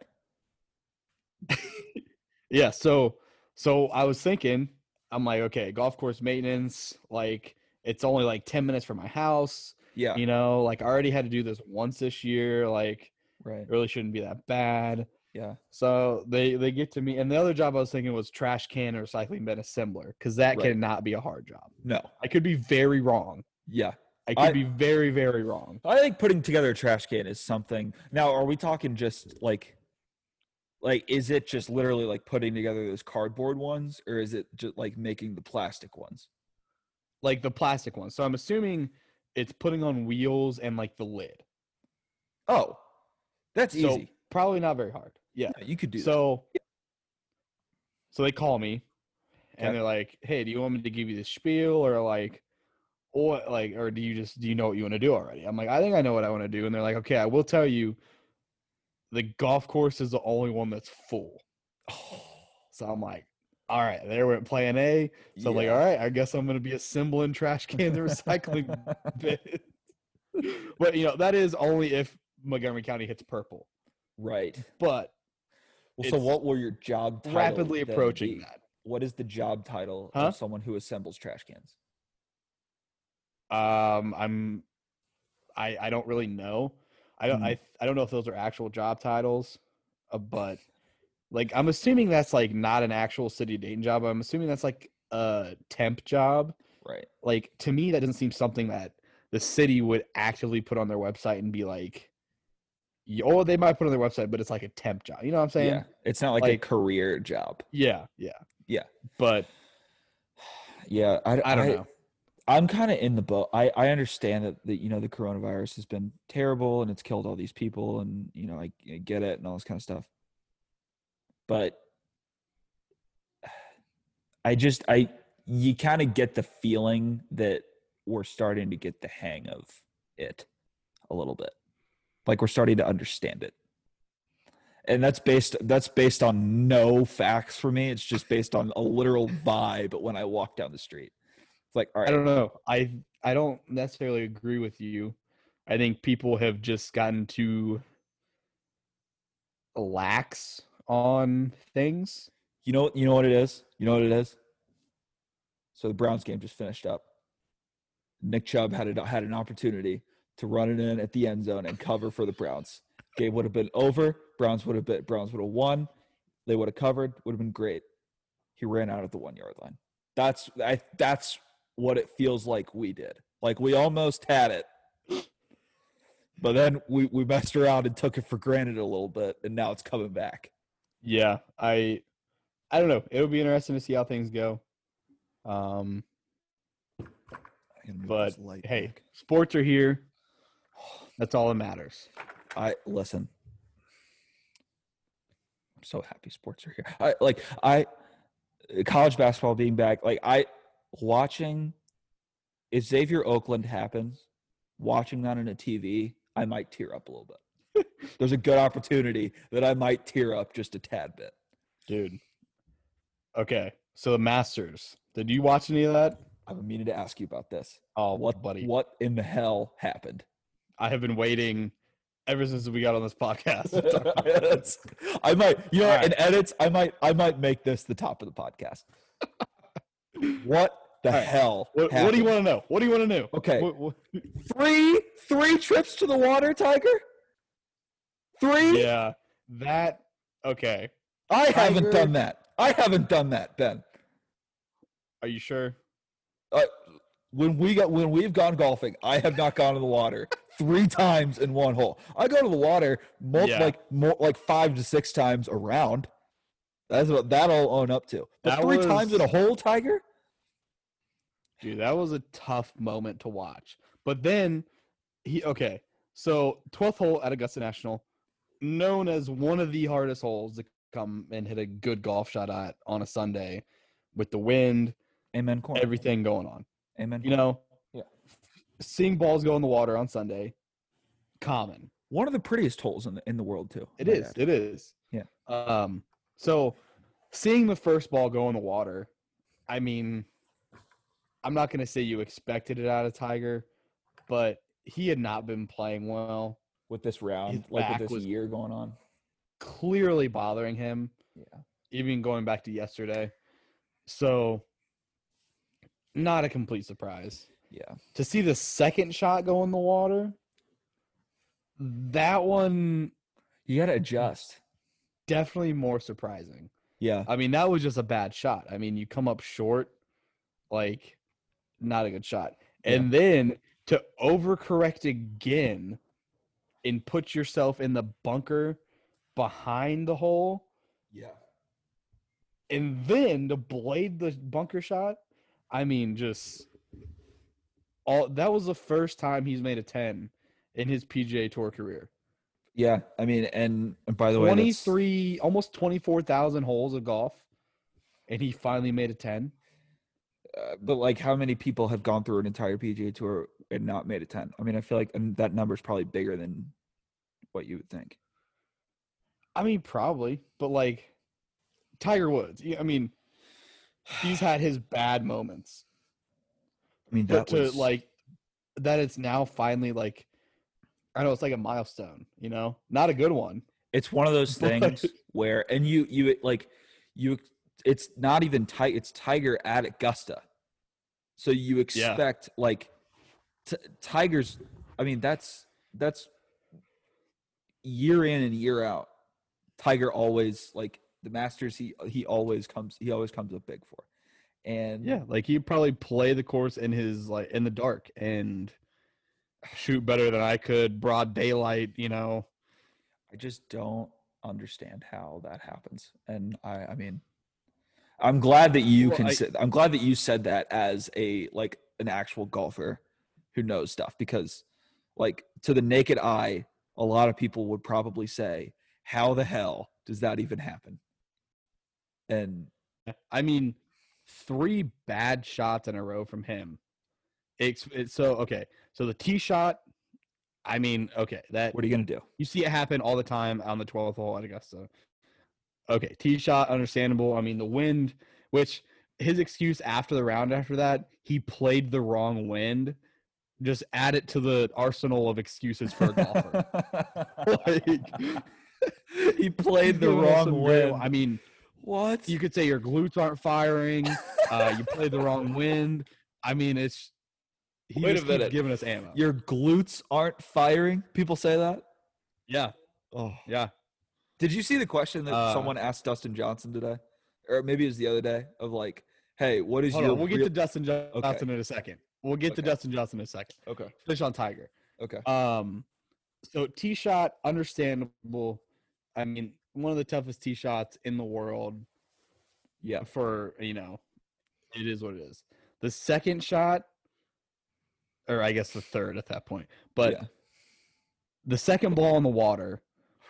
yeah, so so I was thinking, I'm like, okay, golf course maintenance, like it's only like ten minutes from my house. Yeah. You know, like I already had to do this once this year, like Right. it really shouldn't be that bad. Yeah. So they they get to me, and the other job I was thinking was trash can or recycling bin assembler, because that Right. cannot be a hard job. No. I could be very wrong. Yeah. I could I- be very, very wrong. I think putting together a trash can is something. Now, are we talking just like, like, is it just literally like putting together those cardboard ones, or is it just like making the plastic ones? Like the plastic one. So I'm assuming it's putting on wheels and like the lid. Oh, that's So easy. probably not very hard. Yeah. Yeah, you could do that. So, so they call me, and Okay. they're like, "Hey, do you want me to give you the spiel, or like, or like, or do you just do you know what you want to do already?" I'm like, "I think I know what I want to do," and they're like, "Okay, I will tell you, the golf course is the only one that's full." So I'm like, "All right, there went Plan A." So I'm like, Yeah. "All right, I guess I'm gonna be assembling trash cans and recycling bins." But you know, that is only if Montgomery County hits purple. Right. But Well, so It's what will your job title rapidly then approaching be? that. What is the job title Huh? of someone who assembles trash cans? Um, I'm, I, I don't really know. I don't, Hmm. I, I don't know if those are actual job titles. uh, but like I'm assuming that's like not an actual City of Dayton job. I'm assuming that's like a temp job. Right. Like to me, that doesn't seem something that the city would actively put on their website and be like, oh, they might put on their website, but it's like a temp job. You know what I'm saying? Yeah. It's not like, Like- a career job. Yeah, yeah, Yeah. but Yeah. I, I don't know. I'm kind of in the boat. I, I understand that the, you know, the coronavirus has been terrible and it's killed all these people and, you know, I, I get it and all this kind of stuff. But I just, I, you kind of get the feeling that we're starting to get the hang of it a little bit. Like we're starting to understand it. And that's based, that's based on no facts for me. It's just based on a literal vibe when I walk down the street. It's like, all right. I don't know. I I don't necessarily agree with you. I think people have just gotten too lax on things. You know, you know what it is? You know what it is? So the Browns game just finished up. Nick Chubb had a, had an opportunity to run it in at the end zone and cover for the Browns. Game would have been over. Browns would have been Browns would have won. They would have covered. Would have been great. He ran out at the one yard line. That's I. That's what it feels like we did. Like we almost had it, but then we we messed around and took it for granted a little bit, and now it's coming back. Yeah, I I don't know. It'll be interesting to see how things go. Um, but hey, back. sports are here. That's all that matters. I listen. I'm so happy sports are here. I like I college basketball being back. Like I watching if Xavier Oakland happens, watching that on a T V, I might tear up a little bit. There's a good opportunity that I might tear up just a tad bit. Dude. Okay. So the Masters. Did you watch any of that? I've been meaning to ask you about this. Oh, What buddy. What in the hell happened? I have been waiting ever since we got on this podcast. That's- I might, you know, All what, in right. edits, I might, I might make this the top of the podcast. What the All right. hell? What, what do you happened? want to know? What do you want to know? Okay. What- what- Three, three trips to the water, Tiger. Three. yeah. That. Okay. I haven't Tiger- done that. I haven't done that, Ben. Are you sure? Uh, when we got when we've gone golfing, I have not gone to the water three times in one hole. I go to the water mul- Yeah. like more, like five to six times around. That's what that I'll own up to. But That three was- times in a hole, Tiger. Dude, that was a tough moment to watch. But then he okay. So twelfth hole at Augusta National, known as one of the hardest holes to come and hit a good golf shot at on a Sunday with the wind, Amen. Corner. everything going on. Amen. You know? Yeah. Seeing balls go in the water on Sunday, common. One of the prettiest holes in the in the world too. It might is. add. It is. Yeah. Um so seeing the first ball go in the water, I mean, I'm not going to say you expected it out of Tiger, but he had not been playing well, With this round, His like back with this was- year going on. clearly bothering him, Yeah. even going back to yesterday. So not a complete surprise. Yeah. To see the second shot go in the water, that one You got to adjust. definitely more surprising. Yeah. I mean, that was just a bad shot. I mean, you come up short, like, not a good shot. And then to overcorrect again and put yourself in the bunker behind the hole, Yeah. and then to blade the bunker shot, I mean, just all that was the first time he's made a ten in his P G A Tour career. Yeah. I mean, and, and by the way, that's- twenty-three, almost twenty-four thousand holes of golf, and he finally made a ten. Uh, but like, how many people have gone through an entire P G A Tour and not made a ten? I mean, I feel like and that number is probably bigger than what you would think. I mean, probably, but like Tiger Woods, I mean, he's had his bad moments, I mean, but that to was like that, it's now finally like, I know it's like a milestone, you know, not a good one. it's one of those but- things where, and you, you like, you, it's not even tight. It's Tiger at Augusta. So you expect like t- Tigers. I mean, that's, that's year in and year out. Tiger always like the Masters. He he always comes. He always comes up big for. And Yeah, like he'd probably play the course in his like in the dark and shoot better than I could, broad daylight. You know, I just don't understand how that happens. And I, I mean, I'm glad that you Well, can. I- Say, I'm glad that you said that as a like an actual golfer who knows stuff, because like to the naked eye, a lot of people would probably say, "How the hell does that even happen?" And I mean, three bad shots in a row from him. It's, it's so okay. So the tee shot. I mean, okay, that what are you gonna do? you see it happen all the time on the twelfth hole at Augusta. Okay, tee shot, understandable. I mean, the wind, which his excuse after the round after that, he played the wrong wind. Just add it to the arsenal of excuses for a golfer. Like, he played the giving us wrong some wind. real- I mean, what? you could say your glutes aren't firing. Uh, you played the wrong wind. I mean, it's he Wait a just keeps minute. giving us ammo. Your glutes aren't firing? People say that? yeah, Oh. yeah. Did you see the question that Uh, someone asked Dustin Johnson today? Or maybe it was the other day of like, hey, what is Hold your on, we'll get real- to Dustin Johnson Okay. in a second. We'll get to Okay. Dustin Johnson in a second. Okay. Finish on Tiger. Okay. Um, so tee shot, understandable. I mean, one of the toughest tee shots in the world. Yeah. For you know, it is what it is. The second shot, or I guess the third at that point, but Yeah. the second ball in the water,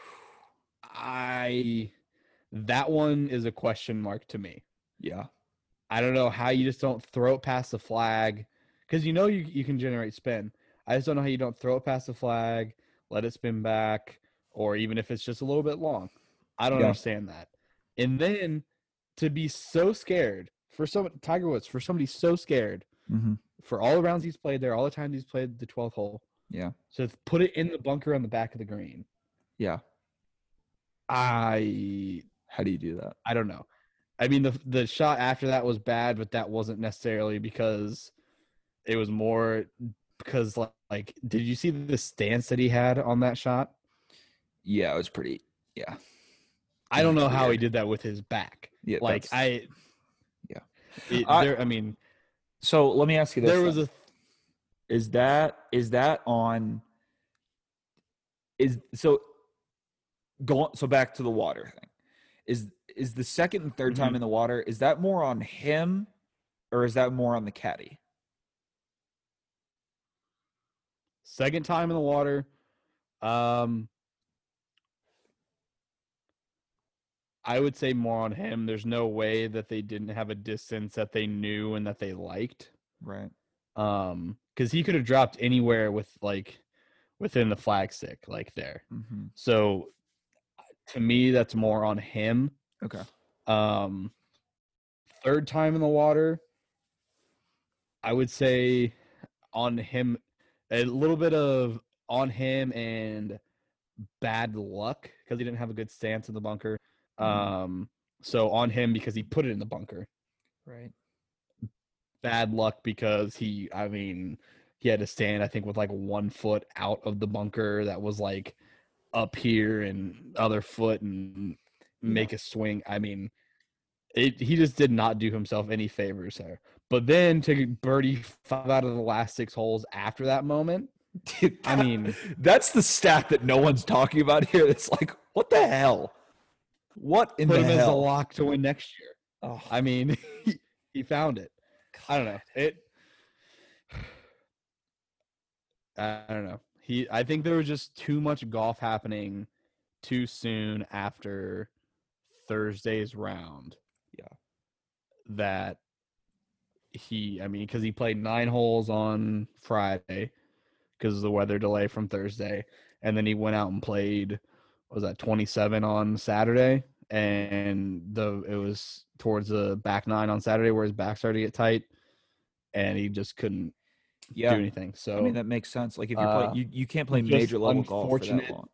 I that one is a question mark to me. Yeah. I don't know how you just don't throw it past the flag, because you know you you can generate spin. I just don't know how you don't throw it past the flag, let it spin back, or even if it's just a little bit long. I don't Yeah. understand that. And then to be so scared for some Tiger Woods, for somebody so scared Mm-hmm. for all the rounds he's played there, all the times he's played the twelfth hole, Yeah. to put it in the bunker on the back of the green. Yeah. I How do you do that? I don't know. I mean, the the shot after that was bad, but that wasn't necessarily because it was more because like, like did you see the stance that he had on that shot? Yeah, it was pretty. Yeah. I don't know how he Weird. did that with his back. Yeah. Like that's- I, Yeah. it, I- there. I mean, So let me ask you this. there was then. a Is that is that on? Is so. Go so back to the water thing. Is is the second and 3rd time Mhm. in the water? Is that more on him, or is that more on the caddy? second time in the water. Um, I would say more on him. There's no way that they didn't have a distance that they knew and that they liked. Right. Um, because he could have dropped anywhere with like within the flag stick, like there. Mm-hmm. So to me, that's more on him. Okay. Um, third time in the water, I would say on him, a little bit of on him and bad luck because he didn't have a good stance in the bunker. Mhm. Um, so on him because he put it in the bunker. Right. Bad luck because he, I mean, he had to stand, I think, with like one foot out of the bunker that was like up here and other foot and make a swing. I mean, it, he just did not do himself any favors there. But then to birdie five out of the last six holes after that moment, Dude, I mean, that's the stat that no one's talking about here. It's like, what the hell? What in put the him as a hell? lock to win next year. Oh, I mean, he, he found it. I don't know. It. I don't know. He. I think there was just too much golf happening too soon after Thursday's round. Yeah. That he. I mean, because he played nine holes on Friday because of the weather delay from Thursday, and then he went out and played. What was that twenty-seven on Saturday? And the it was towards the back nine on Saturday where his back started to get tight, and he just couldn't yeah. do anything. So I mean, that makes sense. Like if you're uh, playing, you, you can't play just major level golf for that unfortunate- long.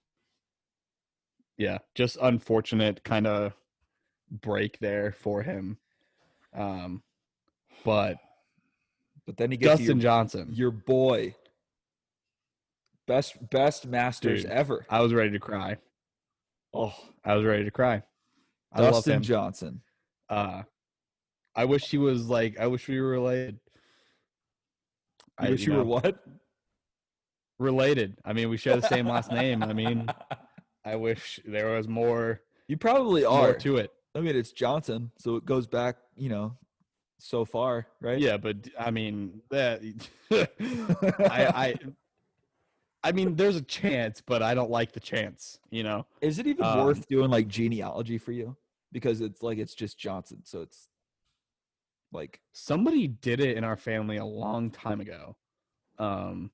yeah, just unfortunate kind of break there for him. Um, but But then you get to Dustin your, Johnson, your boy, best best Masters Dude. ever. I was ready to cry. Oh, I was ready to cry. I love Dustin him. Johnson. Uh, I wish he was like. I wish we were related. You I, wish you, know, were what? related. I mean, we share the same last name. I mean, I wish there was more. You probably more are. to it. I mean, it's Johnson, so it goes back, you know, so far, right? Yeah, but I mean that. I I. I mean, there's a chance, but I don't like the chance. You know. Is it even Um, worth doing like genealogy for you? Because it's like it's just Johnson, so it's like Somebody did it in our family a long time ago. Um,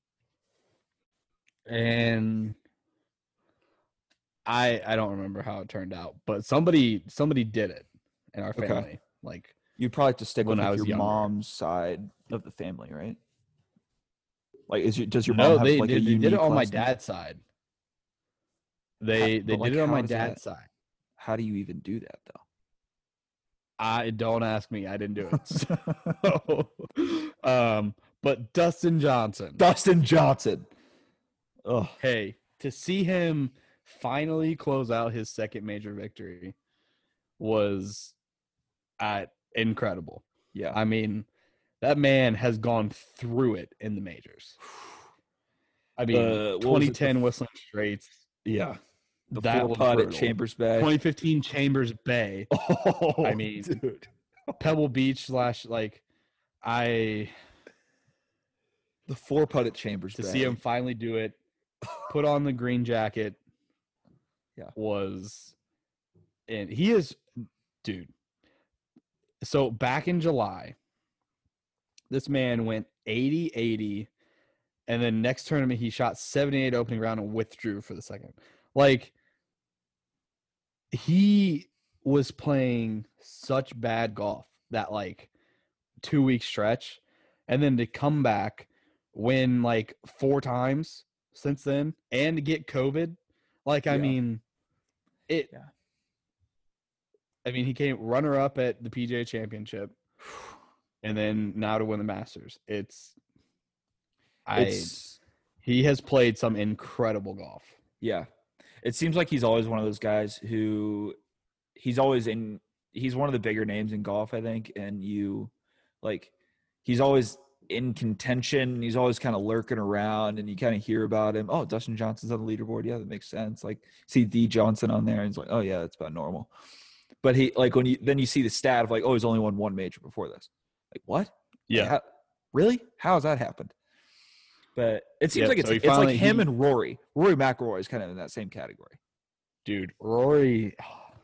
and I I don't remember how it turned out, but somebody somebody did it in our Okay. family. Like you'd probably have to stick when with I like, was your younger. mom's side of the family, right? Like, is your does your no, mom have they like a did, they unique did it on my last name? dad's side. They How- they but, like, did it on how my does dad's that- side. How do you even do that though? I don't ask me. I didn't do it. So, um, but Dustin Johnson. Dustin Johnson. Oh, Hey, to see him finally close out his second major victory was uh, incredible. yeah. I mean, that man has gone through it in the majors. I mean, Uh, what was it, twenty ten the f- Whistling Straits. Yeah. The That four was putt at brutal. Chambers Bay. twenty fifteen Chambers Bay. Oh, I mean, dude. Pebble Beach slash like I The four putt at Chambers to Bay. see him finally do it, put on the green jacket. Yeah. Was and he is dude. So back in July, this man went eighty eighty, and then next tournament he shot seventy-eight opening round and withdrew for the second. Like he was playing such bad golf that like two week stretch, and then to come back, win like four times since then, and to get COVID. Like, I Yeah. mean, it. Yeah. I mean, he came runner up at the P G A Championship, and then now to win the Masters. It's, I. It's He has played some incredible golf. yeah. It seems like he's always one of those guys who he's always in he's one of the bigger names in golf, I think, and you like he's always in contention. He's always kind of lurking around, and you kind of hear about him. Oh, Dustin Johnson's on the leaderboard. Yeah, that makes sense. Like, see D Johnson on there, and it's like, oh yeah, that's about normal. But he like when you then you see the stat of like, oh, he's only won one major before this. Like, what? Yeah. Like, how, really? How has that happened? But it seems Yeah, like it's so he it's like finally- him he- and Rory. Rory McIlroy is kind of in that same category. Dude, Rory.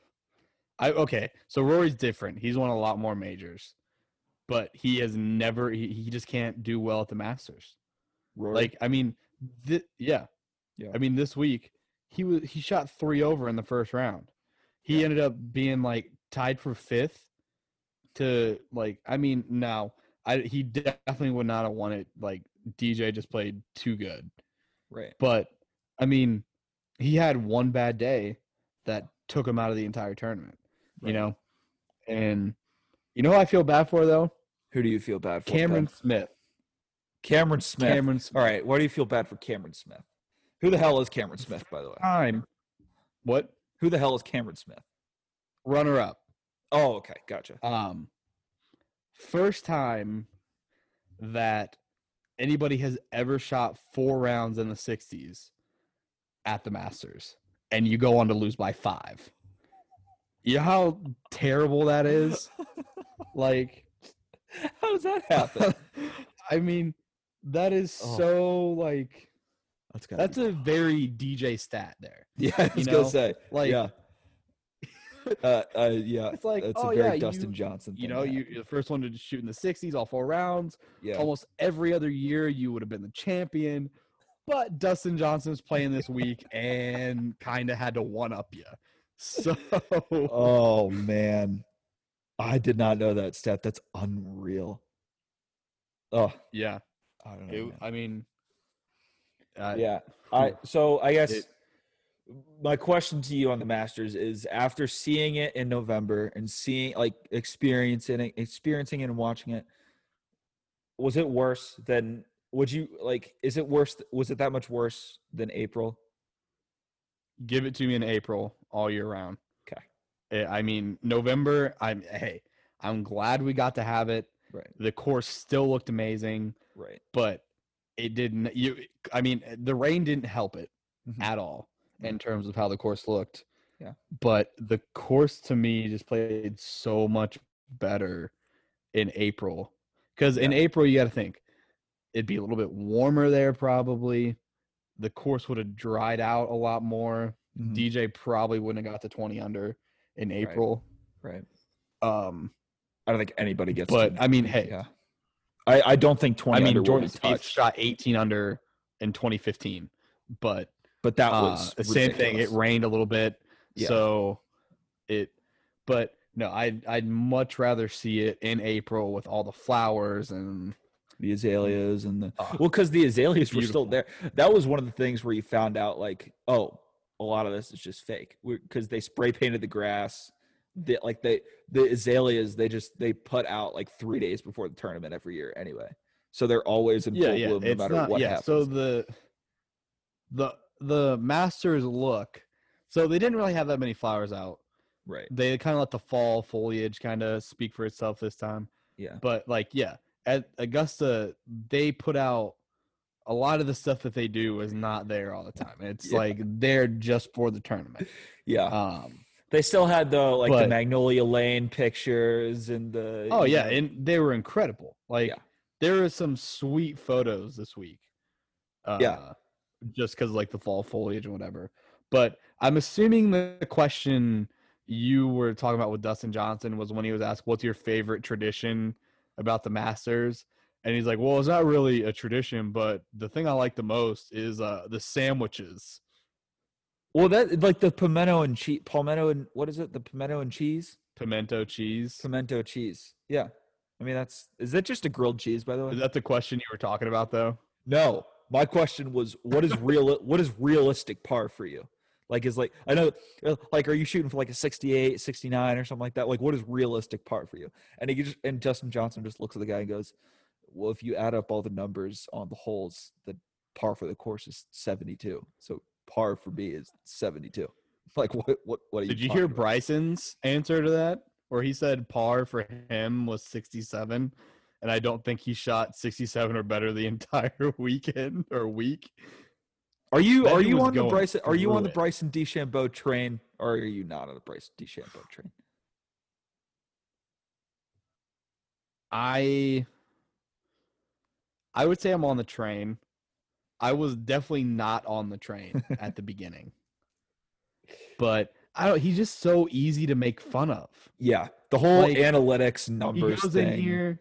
I okay. So Rory's different. He's won a lot more majors, but he has never. He, he just can't do well at the Masters. Rory. Like, I mean, th- yeah, Yeah. I mean, this week he was he shot three over in the first round. He Yeah. ended up being like tied for fifth. To like, I mean, now I he definitely would not have won it. Like D J just played too good. right. But I mean, he had one bad day that took him out of the entire tournament, you Right. know? And you know who I feel bad for, though? Who do you feel bad for? Cameron Ben? Smith. Cameron Smith. Cameron Smith. All right. Why do you feel bad for Cameron Smith? Who the hell is Cameron Smith, by the way? Time. What? Who the hell is Cameron Smith? Runner up. Oh, okay. Gotcha. Um, first time that anybody has ever shot four rounds in the sixties at the Masters, and you go on to lose by five. You know how terrible that is? Like, How does that happen? I mean, that is Oh. so like That's got that's a very D J stat there. yeah. I was you gonna know, say like- yeah. Uh, uh, yeah. It's like, That's oh a very yeah, Dustin you, Johnson. you thing know, to you happen. you're the first one to shoot in the sixties, all four rounds. Yeah. Almost every other year, you would have been the champion. But Dustin Johnson's playing this week and kind of had to one up you. So Oh man, I did not know that stat. That's unreal. Oh, yeah, I don't know. it, man. I mean, uh, yeah. I so I guess It- my question to you on the Masters is: after seeing it in November and seeing like experiencing it, experiencing it and watching it, was it worse than? Would you like? Is it worse? Was it that much worse than April? give it to me in April all year round. Okay. I mean, November, I'm hey, I'm glad we got to have it. Right. The course still looked amazing. Right. But it didn't you I mean, the rain didn't help it Mhm. at all Mhm. in terms of how the course looked. Yeah. But the course to me just played so much better in April. Because in Yeah. April you gotta think, it'd be a little bit warmer there probably. The course would have dried out a lot more. Mhm. D J probably wouldn't have got to twenty under in April. Right. Um, I don't think anybody gets but to, I mean, hey, yeah. I, I don't think I twenty under mean, will Jordan be Spieth touched, shot eighteen under in twenty fifteen, but but that uh, was the same thing. It ridiculous. rained a little bit, Yeah. so it. But no, I'd I'd much rather see it in April with all the flowers and The azaleas and the uh, well, because the azaleas were still beautiful. there. That was one of the things where you found out, like, oh, a lot of this is just fake because they spray painted the grass. The, like they the azaleas, they just they put out like three days before the tournament every year anyway, so they're always in Yeah, full yeah. bloom no It's matter not. what Yeah. happens. So the the the Masters look. So they didn't really have that many flowers out. Right. They kind of let the fall foliage kind of speak for itself this time. Yeah. But like, yeah, at Augusta, they put out a lot of the stuff that they do is not there all the time. It's Yeah. like they're just for the tournament. Yeah. Um, They still had the like the but- Magnolia Lane pictures and the oh you yeah, know, and they were incredible. Like Yeah. there were some sweet photos this week. Uh, Yeah. Just because like the fall foliage and whatever. But I'm assuming the question you were talking about with Dustin Johnson was when he was asked, "What's your favorite tradition about the Masters?" And he's like, "Well, it's not really a tradition, but the thing I like the most is uh, the sandwiches." well that like the pimento and cheese, palmetto and what is it? The pimento and cheese, Pimento cheese. pimento cheese. Yeah, I mean that's is that just a grilled cheese by the way? Is that the question you were talking about though? No, my question was what is real? What is realistic par for you? Like is like I know uh, like are you shooting for like a sixty-eight, sixty-nine or something like that? Like what is realistic par for you? And he just and Justin Johnson just looks at the guy and goes, "Well, if you add up all the numbers on the holes, the par for the course is seventy-two. So par for me is seventy-two." Like what what what are you Did you talking hear about? Bryson's answer to that? Where he said par for him was sixty-seven, and I don't think he shot sixty-seven or better the entire weekend or week. Are you That are dude you was on the going Bryson are you on through the it. Bryson DeChambeau train or are you not on the Bryson DeChambeau train? I I would say I'm on the train. I was definitely not on the train at the beginning. But I don't he's just so easy to make fun of. Yeah, the whole Like, analytics He numbers goes thing. in here.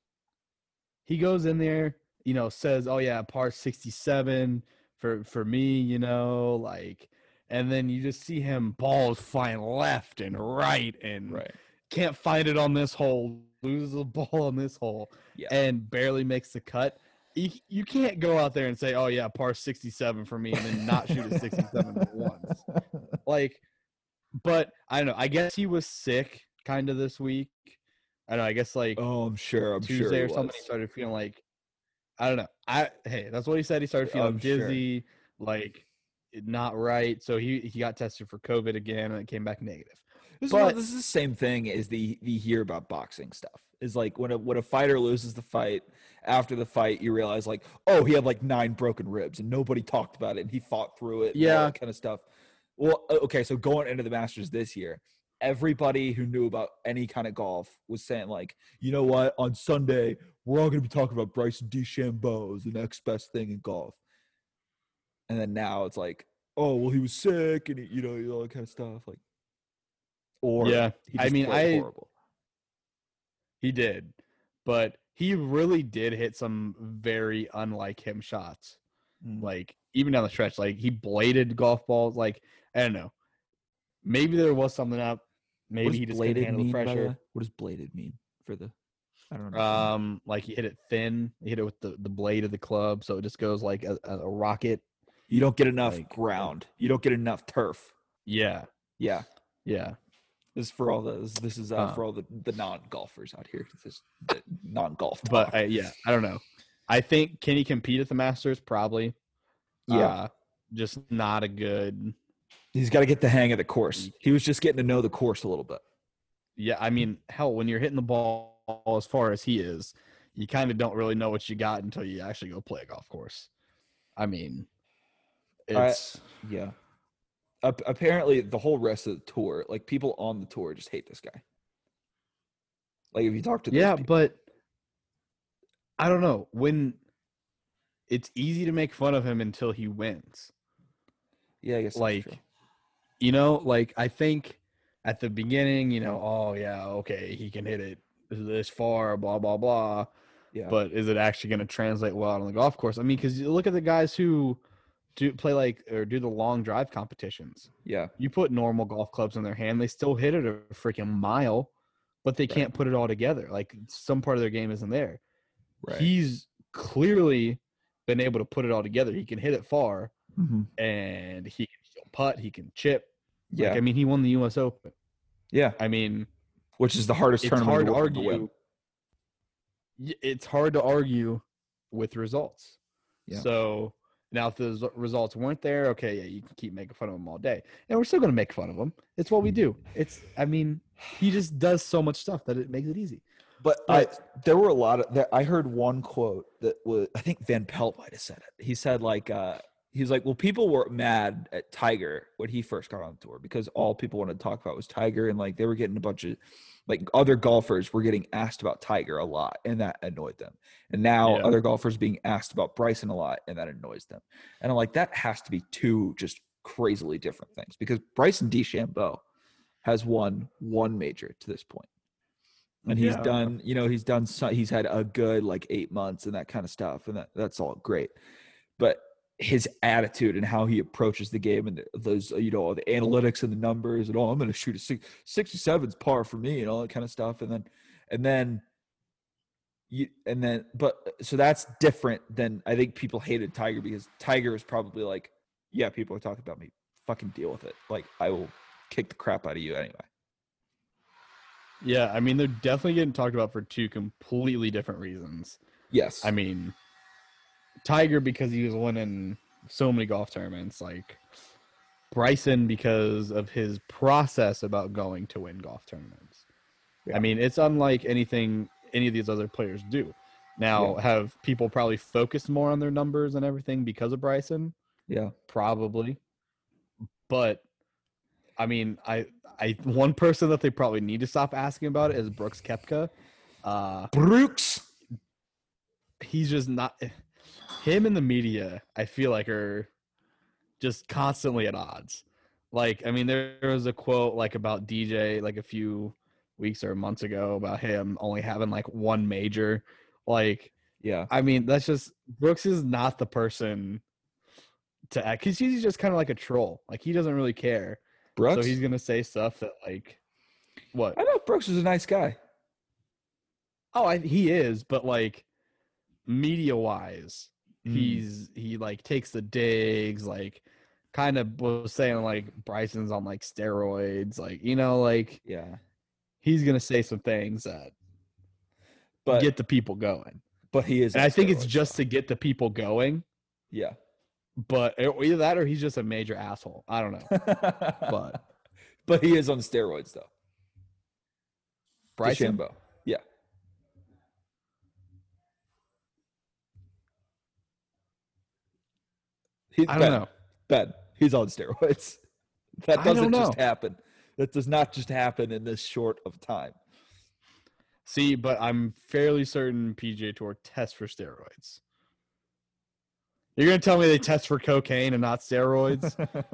He goes in there, you know, says, "Oh yeah, par sixty-seven for for me," you know, like, and then you just see him balls flying left and right, and Right. can't find it on this hole, loses the ball on this hole, Yeah. and barely makes the cut. You, you can't go out there and say, "Oh yeah, par sixty-seven for me," and then not shoot a sixty-seven once. Like, but I don't know. I guess he was sick kind of this week. I don't know. I guess like Oh, I'm sure. I'm Tuesday sure he or something, was. he started feeling like I don't know. I hey, that's what he said. He started feeling I'm sure. dizzy, like not right. So he he got tested for COVID again, and it came back negative. This, is But- what, this is the same thing as the the hear about boxing stuff. Is like when a when a fighter loses the fight, after the fight, you realize like, oh, he had like nine broken ribs and nobody talked about it and he fought through it. And all Yeah. that kind of stuff. Well, o- okay, so going into the Masters this year, everybody who knew about any kind of golf was saying like, you know what, on Sunday we're all going to be talking about Bryson DeChambeau as the next best thing in golf. And then now it's like, oh, well, he was sick and he, you know all that kind of stuff like. Or Yeah, he I just mean, played I- horrible. he did, but he really did hit some very unlike him shots. Mm. Like even down the stretch, like he bladed golf balls. Like I don't know. Maybe there was something up. What Maybe does he just couldn't bladed handle the mean, by the pressure. way? What does bladed mean for the? I don't know. Um, like he hit it thin. He hit it with the, the blade of the club, so it just goes like a, a rocket. You don't get enough like- ground. You don't get enough turf. Yeah, Yeah, yeah. this is for all those. This is uh, Uh. for all the, the non golfers out here. This the non golf. But I, yeah, I don't know. I think can he compete at the Masters? Probably. Yeah. Uh, just not a good He's got to get the hang of the course. He was just getting to know the course a little bit. Yeah, I mean, hell, when you're hitting the ball as far as he is, you kind of don't really know what you got until you actually go play a golf course. I mean, it's I, yeah. Uh, apparently, the whole rest of the tour, like people on the tour, just hate this guy. Like if you talk to those yeah, people. but I don't know when it's easy to make fun of him until he wins. Yeah, I guess that's Like, true. you know, like I think at the beginning, you know, oh yeah, okay, he can hit it this far, blah blah blah. Yeah, But is it actually going to translate well on the golf course? I mean, because you look at the guys who do play like or do the long drive competitions. yeah, You put normal golf clubs in their hand, they still hit it a freaking mile, but they Right. can't put it all together. Like some part of their game isn't there. right. He's clearly been able to put it all together. He can hit it far, mm-hmm. and he can still putt. He can chip. Yeah, Like, I mean, he won the U S Open. yeah. I mean, Which is the hardest it's tournament hard in to the world to win. argue. y- It's hard to argue with results. Yeah. So now, if the res- results weren't there, okay, yeah, you can keep making fun of him all day, and we're still going to make fun of him. It's what we do. It's, I mean, he just does so much stuff that it makes it easy. But I, there were a lot of that. I heard one quote that was, I think Van Pelt might have said it. He said like, uh, he was like, well, people were mad at Tiger when he first got on the tour because all people wanted to talk about was Tiger, and like they were getting a bunch of like other golfers were getting asked about Tiger a lot, and that annoyed them. And now Yeah. other golfers being asked about Bryson a lot, and that annoys them. And I'm like, that has to be two just crazily different things because Bryson DeChambeau has won one major to this point. And he's Yeah. done, you know, he's done, so, he's had a good like eight months and that kind of stuff. And that, that's all great. But his attitude and how he approaches the game and those, you know, the analytics and the numbers and, oh, I'm going to shoot a six, sixty-seven's par for me and all that kind of stuff. And then, and then, you, and then, but so that's different than I think people hated Tiger because Tiger is probably like, yeah, people are talking about me. Fucking deal with it. Like, I will kick the crap out of you anyway. Yeah, I mean, they're definitely getting talked about for two completely different reasons. Yes. I mean, Tiger because he was winning so many golf tournaments, like Bryson because of his process about going to win golf tournaments. Yeah. I mean, it's unlike anything any of these other players do. Now, Yeah. have people probably focused more on their numbers and everything because of Bryson? Yeah. Probably. But I mean, I I one person that they probably need to stop asking about it is Brooks Koepka. Uh, Brooks. he's just not him and the media. I feel like are just constantly at odds. Like, I mean, there was a quote like about D J like a few weeks or months ago about him only having like one major. Like, Yeah. I mean, that's just Brooks is not the person to act because he's just kind of like a troll. Like, he doesn't really care. Brooks. So he's gonna say stuff that like what? I know Brooks is a nice guy. Oh, I, he is, but like media wise, Mm. he's he like takes the digs, like kind of was saying like Bryson's on like steroids, like you know, like Yeah. he's gonna say some things that But get the people going. but he is. And on I think it's steroids, just though. to get the people going, Yeah. but either that or he's just a major asshole. I don't know. but but he is on steroids though. Bryson? DeChambeau. Yeah. He, I don't ben, know. Ben, he's on steroids. That I don't doesn't just know. happen. That does not just happen in this short of time. See, but I'm fairly certain P G A Tour tests for steroids. You're gonna tell me they test for cocaine and not steroids?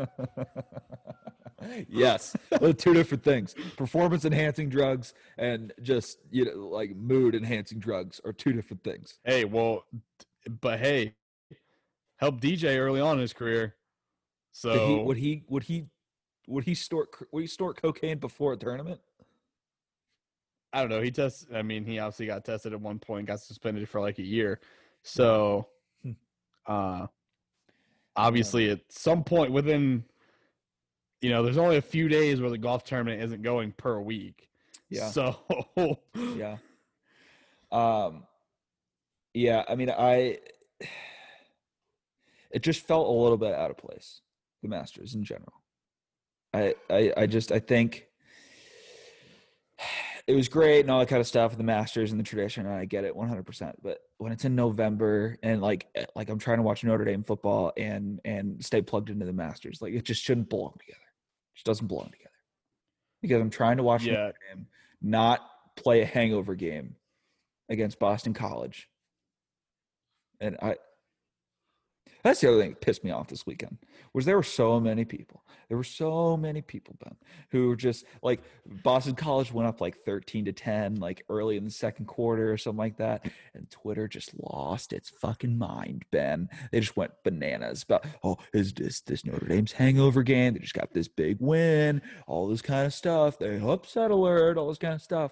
Yes, those are two different things. Performance enhancing drugs and just you know like mood enhancing drugs are two different things. Hey, well, but hey, help D J early on in his career. So Did he, would he would he would he store would he store cocaine before a tournament? I don't know. He tests. I mean, he obviously got tested at one point, got suspended for like a year. So, Hmm. uh, obviously, at some point within, you know, there's only a few days where the golf tournament isn't going per week. Yeah. So, Yeah. Um. Yeah. I mean, I. It just felt a little bit out of place. The Masters in general. I, I, I just I think it was great and all that kind of stuff with the Masters and the tradition, and I get it one hundred percent. But when it's in November and like like I'm trying to watch Notre Dame football and and stay plugged into the Masters, like it just shouldn't belong together. It just doesn't belong together. Because I'm trying to watch Yeah. Notre Dame not play a hangover game against Boston College. And I that's the other thing that pissed me off this weekend was there were so many people. There were so many people, Ben, who were just like Boston College went up like thirteen to ten, like early in the second quarter or something like that. And Twitter just lost its fucking mind, Ben. They just went bananas about, oh, is this this Notre Dame's hangover game? They just got this big win, all this kind of stuff. They upset alert, all this kind of stuff.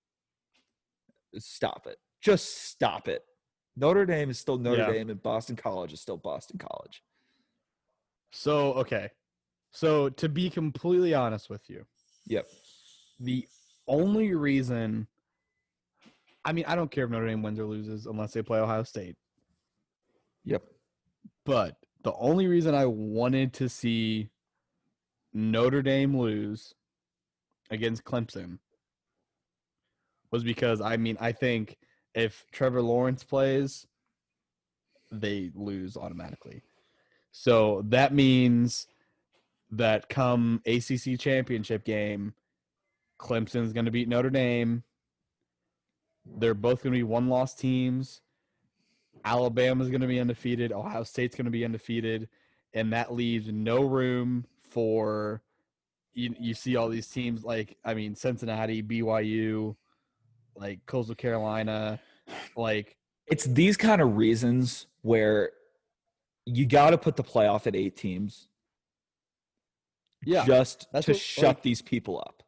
Stop it. Just stop it. Notre Dame is still Notre Yeah. Dame, and Boston College is still Boston College. So, okay. So, to be completely honest with you, Yep. the only reason – I mean, I don't care if Notre Dame wins or loses unless they play Ohio State. Yep. But the only reason I wanted to see Notre Dame lose against Clemson was because, I mean, I think – if Trevor Lawrence plays, they lose automatically. So that means that come A C C championship game, Clemson's going to beat Notre Dame. They're both going to be one-loss teams. Alabama's going to be undefeated. Ohio State's going to be undefeated. And that leaves no room for you, – you see all these teams like, I mean, Cincinnati, B Y U, like Coastal Carolina, like It's these kind of reasons where you got to put the playoff at eight teams yeah. just that's to what- shut like- these people up.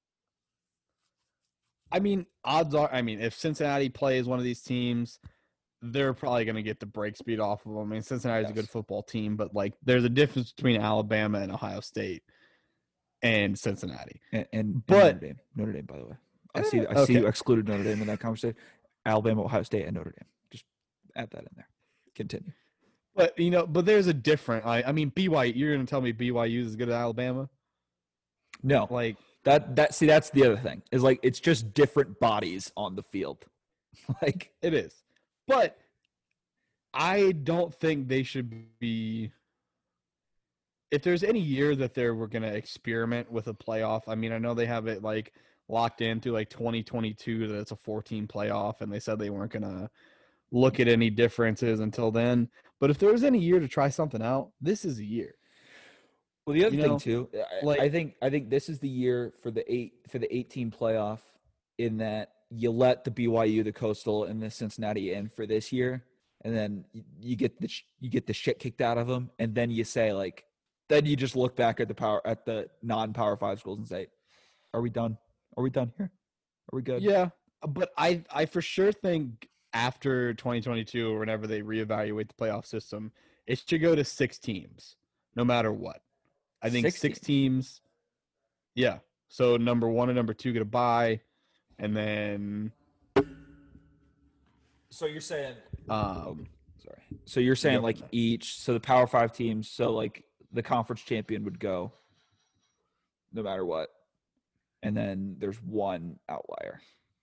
I mean, odds are, I mean, if Cincinnati plays one of these teams, they're probably going to get the break speed off of them. I mean, Cincinnati's a Yes. good football team, but like there's a difference between Alabama and Ohio State and Cincinnati. And, and, and But- Notre Dame. Notre Dame, by the way. I Eh, see I okay. see you excluded Notre Dame in that conversation. Alabama, Ohio State, and Notre Dame. Just add that in there. Continue. But, you know, but there's a different, I, I mean, B Y U, you're going to tell me B Y U is as good as Alabama? No. Like, That that see that's the other thing. Is like it's just different bodies on the field. Like it is. But I don't think they should be – if there's any year that they were going to experiment with a playoff, I mean, I know they have it like locked into like twenty twenty-two that it's a fourteen playoff, and they said they weren't going to look at any differences until then. But if there was any year to try something out, this is a year. Well, the other You thing know, too, I, like- I think I think this is the year for the eight for the eighteen playoff, in that you let the B Y U, the Coastal, and the Cincinnati in for this year, and then you, you get the sh- you get the shit kicked out of them, and then you say like, then you just look back at the power at the non-power five schools and say, are we done? Are we done here? Are we good? Yeah, but I I for sure think after twenty twenty-two or whenever they reevaluate the playoff system, it should go to six teams, no matter what. I think Six six, teams. Yeah. So number one and number two get a bye, and then So you're saying um, sorry. So you're saying go like from there. each so the power five teams, so like the conference champion would go no matter what. And then there's one outlier.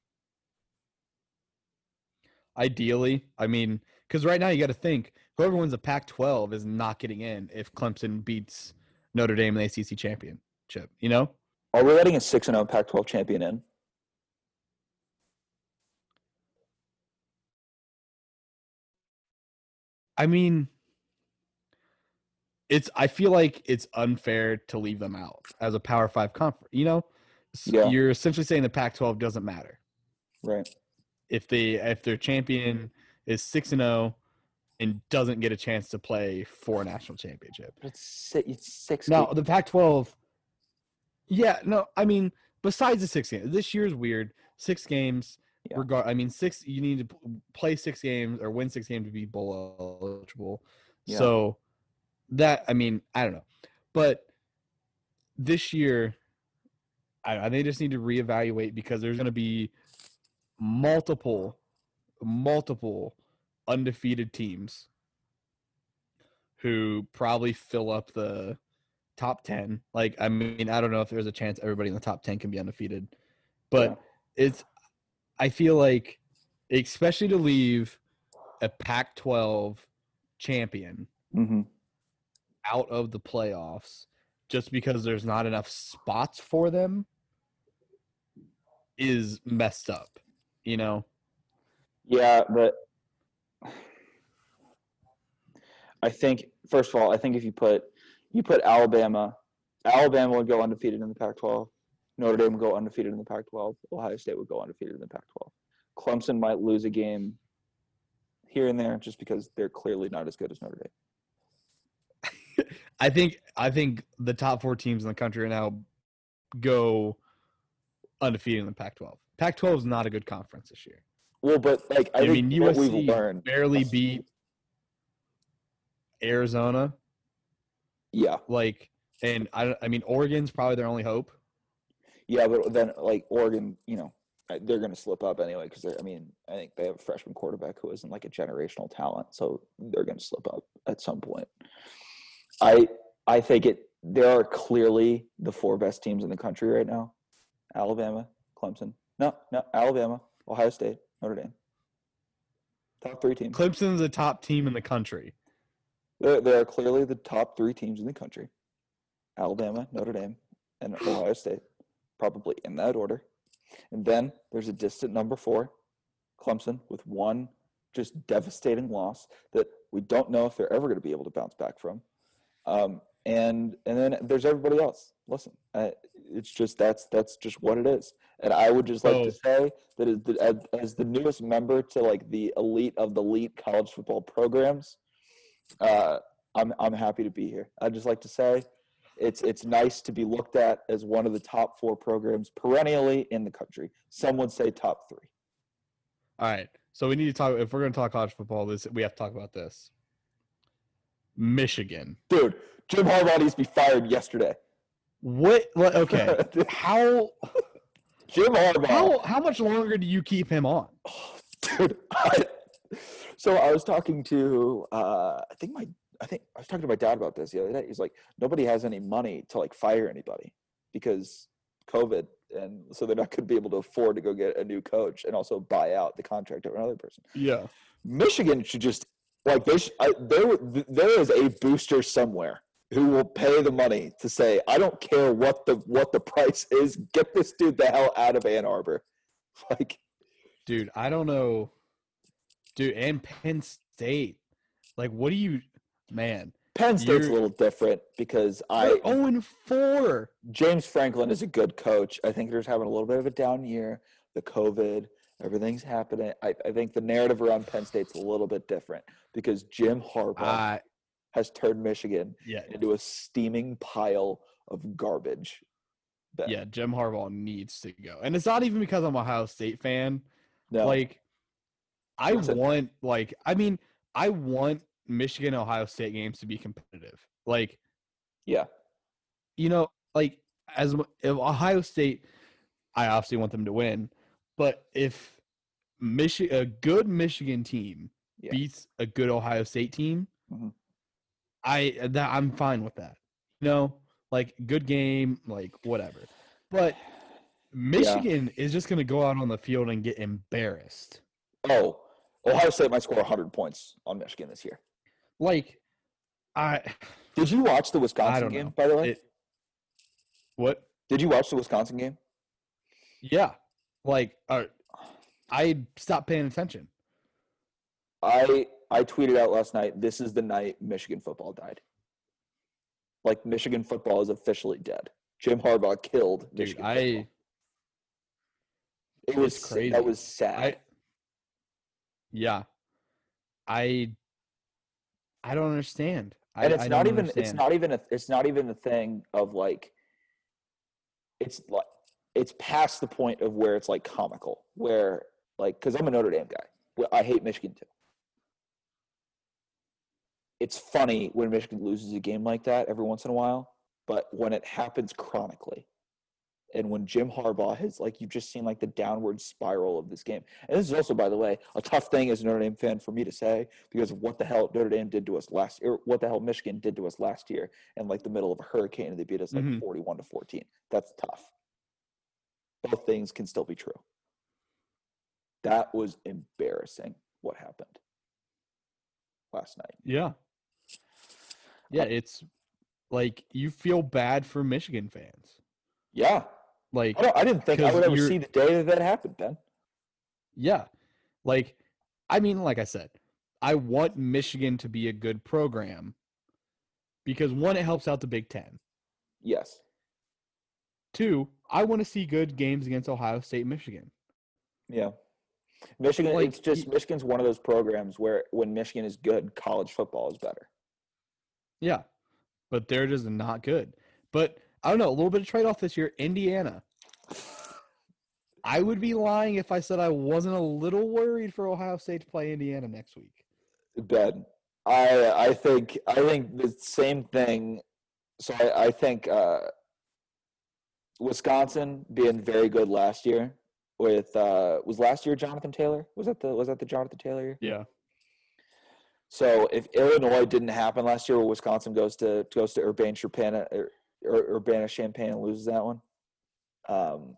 ideally, I mean, because right now you got to think whoever wins the Pac twelve is not getting in if Clemson beats Notre Dame in the A C C championship. You know. Are we letting a six and oh Pac twelve champion in? I mean, it's. I feel like it's unfair to leave them out as a Power Five conference. You know, S- Yeah. you're essentially saying the Pac twelve doesn't matter Right. if they if their champion is six and zero and doesn't get a chance to play for a national championship. It's six, it's six Now the Pac twelve. Yeah, no, I mean, besides the six games, this year's weird. Six games. Yeah. Regard, I mean, six. You need to p- play six games or win six games to be bowl eligible. Yeah. So that, I mean, I don't know, but this year, I, I they just need to reevaluate because there's going to be multiple, multiple undefeated teams who probably fill up the top ten. Like, I mean, I don't know if there's a chance everybody in the top ten can be undefeated, but yeah. it's. I feel like, especially to leave a Pac twelve champion mm-hmm. out of the playoffs just because there's not enough spots for them is messed up, you know? Yeah, but I think, first of all, I think if you put you put Alabama, Alabama would go undefeated in the Pac twelve. Notre Dame would go undefeated in the Pac twelve. Ohio State would go undefeated in the Pac twelve. Clemson might lose a game here and there just because they're clearly not as good as Notre Dame. I think I think the top four teams in the country right now go undefeated in the Pac twelve. Pac twelve is not a good conference this year. Well, but like I, I think mean, what U S C we've learned barely beat Arizona. Yeah, like, and I I mean, Oregon's probably their only hope. Yeah, but then like Oregon, you know, they're going to slip up anyway because I mean, I think they have a freshman quarterback who isn't like a generational talent, so they're going to slip up at some point. I I think it. There are clearly the four best teams in the country right now: Alabama, Clemson, no, no, Alabama, Ohio State, Notre Dame. Top three teams. Clemson's the top team in the country. There, there are clearly the top three teams in the country: Alabama, Notre Dame, and Ohio State. Probably in that order. And then there's a distant number four, Clemson, with one just devastating loss that we don't know if they're ever going to be able to bounce back from. Um, and and then there's everybody else. Listen, uh, it's just that's that's just what it is. And I would just like oh. to say that as the, as, as the newest member to like the elite of the elite college football programs, uh, I'm I'm happy to be here. I'd just like to say. It's it's nice to be looked at as one of the top four programs perennially in the country. Some would say top three. All right. So we need to talk – if we're going to talk college football, this we have to talk about this. Michigan. Dude, Jim Harbaugh needs to be fired yesterday. What? what okay. how – Jim Harbaugh. How, how much longer do you keep him on? Oh, dude, I, so I was talking to uh, – I think my – I think I was talking to my dad about this the other day. He's like, nobody has any money to like fire anybody because COVID, and so they're not going to be able to afford to go get a new coach and also buy out the contract of another person. Yeah, Michigan should just like they should, I, there. There is a booster somewhere who will pay the money to say, I don't care what the what the price is. Get this dude the hell out of Ann Arbor. Like, dude, I don't know, dude, and Penn State. Like, what do you? Man, Penn State's a little different because I oh and four. James Franklin is a good coach. I think they're just having a little bit of a down year. The COVID, everything's happening. I, I think the narrative around Penn State's a little bit different because Jim Harbaugh uh, has turned Michigan yeah. into a steaming pile of garbage. That, yeah, Jim Harbaugh needs to go, and it's not even because I'm a Ohio State fan. No, like I Listen. want, like I mean, I want. Michigan Ohio State games to be competitive. Like, yeah, you know, like as if Ohio State, I obviously want them to win, but if Michi- a good Michigan team yeah. beats a good Ohio State team, mm-hmm. I that I'm fine with that. You know, like good game, like whatever. But Michigan yeah. is just going to go out on the field and get embarrassed. Oh, Ohio State might score one hundred points on Michigan this year. Like, I did you watch the Wisconsin game? Know. By the way, it, what did you watch the Wisconsin game? Yeah, like uh, I stopped paying attention. I I tweeted out last night. This is the night Michigan football died. Like Michigan football is officially dead. Jim Harbaugh killed Dude, Michigan I. football. It was crazy. That was sad. I, yeah, I. I don't understand. And I, it's I not even understand. it's not even a it's not even a thing of like it's like it's past the point of where it's like comical, where like because I'm a Notre Dame guy. Well, I hate Michigan too. It's funny when Michigan loses a game like that every once in a while, but when it happens chronically, And when Jim Harbaugh has, like, you've just seen, like, the downward spiral of this game. And this is also, by the way, a tough thing as a Notre Dame fan for me to say because of what the hell Notre Dame did to us last year, what the hell Michigan did to us last year in, like, the middle of a hurricane, and they beat us, like, Mhm. forty-one to fourteen. That's tough. Both things can still be true. That was embarrassing what happened last night. Yeah. Yeah, it's like you feel bad for Michigan fans. Yeah. Like, I, don't, I didn't think I 'cause would ever you're- see the day that that happened, Ben. yeah. Like, I mean, like I said, I want Michigan to be a good program because one, it helps out the Big Ten. Yes. Two, I want to see good games against Ohio State, Michigan. Yeah. Michigan, Like, it's just y- Michigan's one of those programs where when Michigan is good, college football is better. Yeah, but they're just not good. But I don't know, a little bit of trade off this year. Indiana. I would be lying if I said I wasn't a little worried for Ohio State to play Indiana next week. Ben, I I think I think the same thing. So I, I think uh, Wisconsin being very good last year with uh, was last year Jonathan Taylor? Was that the was that the Jonathan Taylor year? Yeah. So if Illinois didn't happen last year, where Wisconsin goes to goes to Urbana Champaign or, or Urbana Champaign and loses that one, um,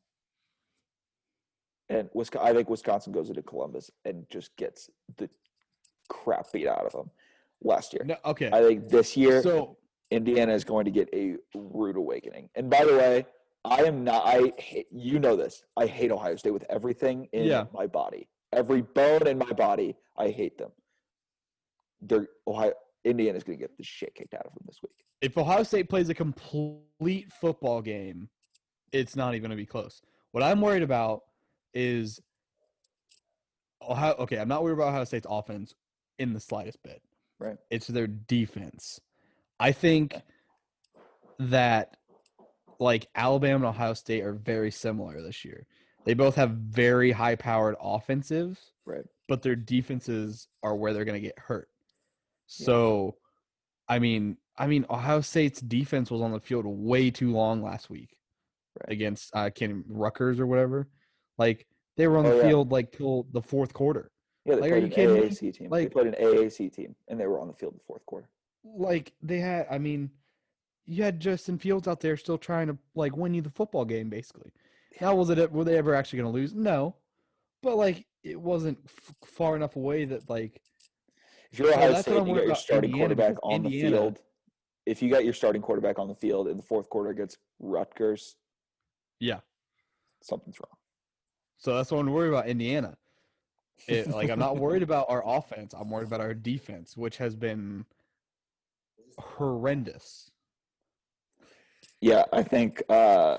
and Wisconsin, I think Wisconsin goes into Columbus and just gets the crap beat out of them last year. No, okay. I think this year So Indiana is going to get a rude awakening. And by the way, I am not. I hate, you know this. I hate Ohio State with everything in Yeah. my body, every bone in my body. I hate them. They're Ohio. Indiana is going to get the shit kicked out of them this week. if Ohio State plays a complete football game, it's not even going to be close. What I'm worried about is Ohio. Okay, I'm not worried about Ohio State's offense in the slightest bit. Right. It's their defense. I think that like Alabama and Ohio State are very similar this year. They both have very high-powered offensives, Right. but their defenses are where they're going to get hurt. So, I mean, I mean, Ohio State's defense was on the field way too long last week Right. against uh, Ken Rutgers or whatever. Like they were on Oh, the yeah. field like till the fourth quarter. Yeah, they Like, are played you an kidding me? A A C team. they Like- played an A A C team, and they were on the field in the fourth quarter. Like they had, I mean, you had Justin Fields out there still trying to like win you the football game, basically. Now, was it were they ever actually going to lose? No, but like it wasn't f- far enough away that like If you're So Ohio that's State what and I'm you got worried your about starting Indiana, quarterback because on the Indiana- field, if you got your starting quarterback on the field in the fourth quarter against Rutgers, yeah. something's wrong. So that's what I'm worried about Indiana. It, like I'm not worried about our offense. I'm worried about our defense, which has been horrendous. Yeah, I think. Uh,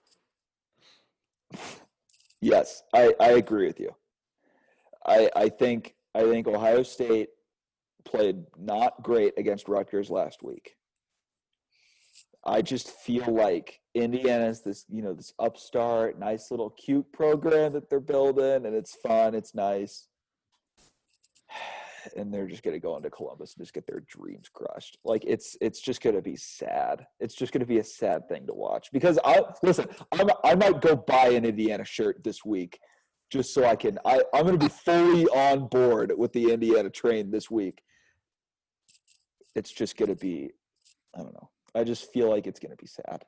yes, I, I agree with you. I I think I think Ohio State played not great against Rutgers last week. I just feel like Indiana's this, you know, this upstart, nice little cute program that they're building, and it's fun, it's nice. And they're just gonna go into Columbus and just get their dreams crushed. Like it's it's just gonna be sad. It's just gonna be a sad thing to watch. Because I listen, I'm, I might go buy an Indiana shirt this week just so I can I, I'm gonna be fully on board with the Indiana train this week. It's just gonna be, I don't know. I just feel like it's gonna be sad.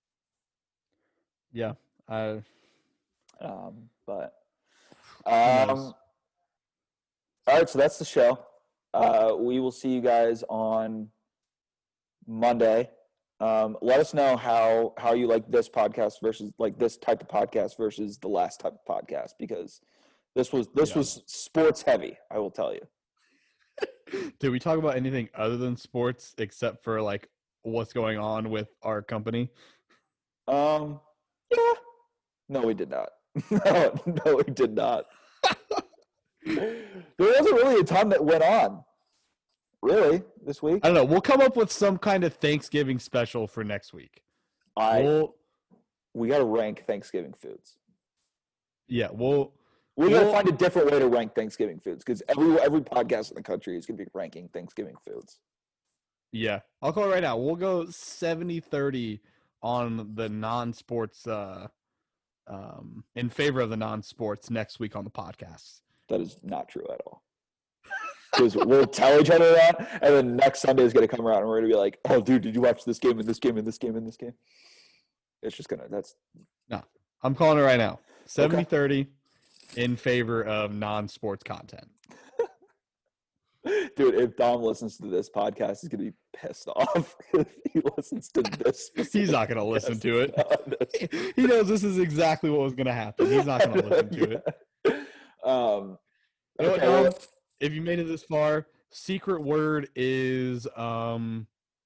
Yeah. I Um, but knows? um, all right, so that's the show. Uh, we will see you guys on Monday. Um, let us know how how you like this podcast versus like this type of podcast versus the last type of podcast, because this was this Yeah. was sports heavy. I will tell you. Did we talk about anything other than sports except for like what's going on with our company? Um, yeah. No, we did not. no, no, we did not. There wasn't really a ton that went on, really, this week. I don't know. We'll come up with some kind of Thanksgiving special for next week. I We'll, we got to rank Thanksgiving foods. yeah, we'll We got to Well- find a different way to rank Thanksgiving foods, because every every podcast in the country is going to be ranking Thanksgiving foods. yeah. I'll call it right now. We'll go seventy thirty on the non-sports, uh, um, in favor of the non-sports next week on the podcast. That is not true at all. Because we'll tell each other that, and then next Sunday is going to come around, and we're going to be like, "Oh, dude, did you watch this game and this game and this game and this game?" It's just gonna. That's No, I'm calling it right now. seventy thirty in favor of non-sports content. Dude, if Dom listens to this podcast, he's going to be pissed off if he listens to this. He's not going to listen podcast. to it. He knows this is exactly what was going to happen. He's not going to listen to it. Um, You know what, okay, Dom? well, If you made it this far, secret word is um,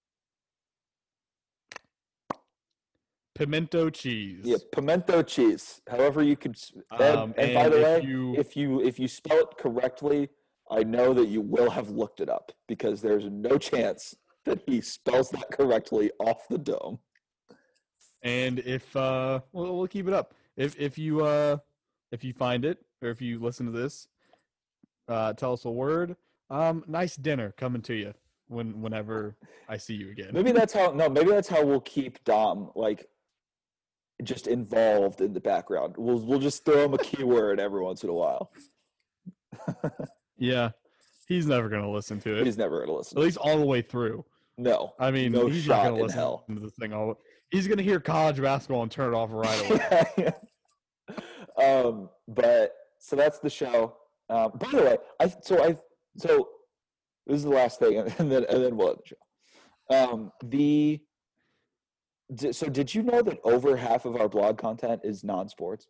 pimento cheese. yeah, pimento cheese. However you could. s- And, Um, and by and the if way, you- if you if you spell it correctly, I know that you will have looked it up because there's no chance that he spells that correctly off the dome. And if uh, we'll, we'll keep it up. If if you uh, if you find it, or if you listen to this, uh, tell us a word. Um, nice dinner coming to you when whenever I see you again. Maybe that's how. No, maybe that's how we'll keep Dom like just involved in the background. We'll we'll just throw him a keyword every once in a while. Yeah, he's never gonna listen to it. He's never gonna listen. At least all the way through. No, I mean, no he's not shot gonna in listen hell. to this thing all. He's gonna hear college basketball and turn it off right away. um, but so that's the show. Um, by the way, I so I so this is the last thing, and then and then we'll end the show. Um, the di- so did you know that over half of our blog content is non-sports?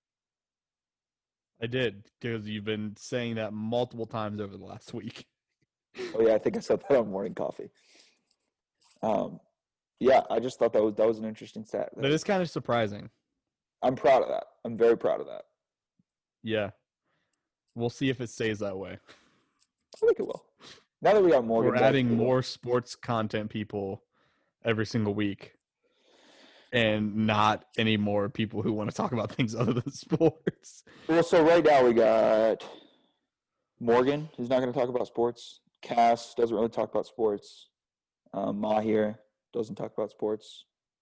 I did because you've been saying that multiple times over the last week. Oh yeah, I think I said that on Morning Coffee. Um, yeah, I just thought that was that was an interesting stat. That is kind of surprising. I'm proud of that. I'm very proud of that. Yeah, we'll see if it stays that way. I think it will. Now that we got Morgan, We're Judge, adding we will. more sports content people every single week, and not any more people who want to talk about things other than sports. Well, so right now we got Morgan, who's not going to talk about sports. Cass doesn't really talk about sports. Um, Mahir doesn't talk about sports.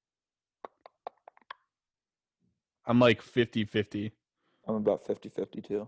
I'm like fifty-fifty. I'm about fifty-fifty too.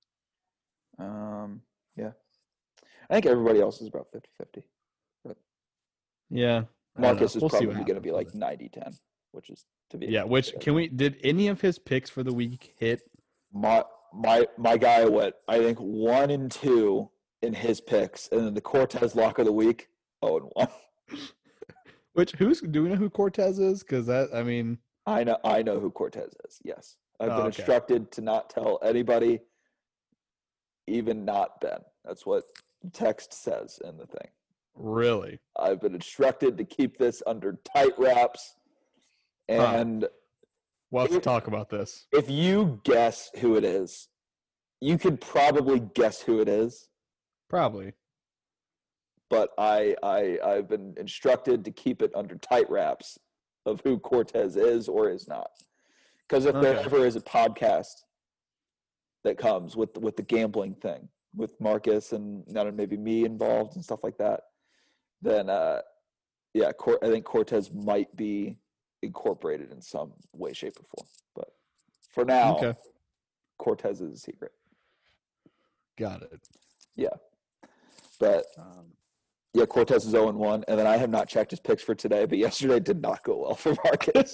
Um, yeah. I think everybody else is about fifty-fifty. Yeah, I don't Marcus know. is We'll see probably what going to happens be with like it. ninety-ten, which is to be Yeah, which expected. can we? Did any of his picks for the week hit? my my my guy went I think one and two in his picks, and then the Cortez lock of the week, oh and one. Which who's do we know who Cortez is? Because that I mean, I know I know who Cortez is. Yes, I've Oh, been okay. instructed to not tell anybody, even not Ben. That's what the text says in the thing. really, I've been instructed to keep this under tight wraps, and we'll have to It- talk about this. if you guess who it is, you could probably guess who it is. Probably. But I, I I've been instructed to keep it under tight wraps of who Cortez is or is not. Because if there Okay. ever is a podcast that comes with with the gambling thing, with Marcus and not maybe me involved and stuff like that, then uh, yeah, Cor- I think Cortez might be incorporated in some way, shape, or form. But for now, Okay. Cortez is a secret. Got it. Yeah, but Um, yeah, Cortez is zero and one, and then I have not checked his picks for today, but yesterday did not go well for Marcus.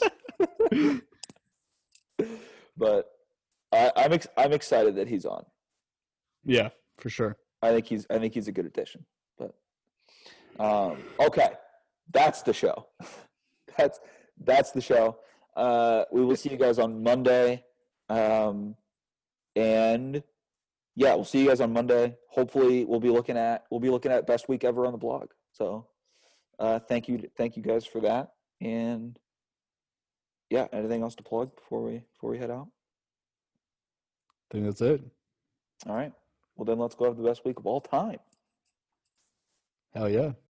But I, I'm ex- I'm excited that he's on. yeah, for sure. I think he's I think he's a good addition. But um, okay, that's the show. that's that's the show. Uh, we will see you guys on Monday, um, and yeah, we'll see you guys on Monday. Hopefully, we'll be looking at we'll be looking at best week ever on the blog. So, uh, thank you thank you guys for that. And yeah, anything else to plug before we before we head out? I think that's it. All right. Well, then let's go have the best week of all time. Hell yeah.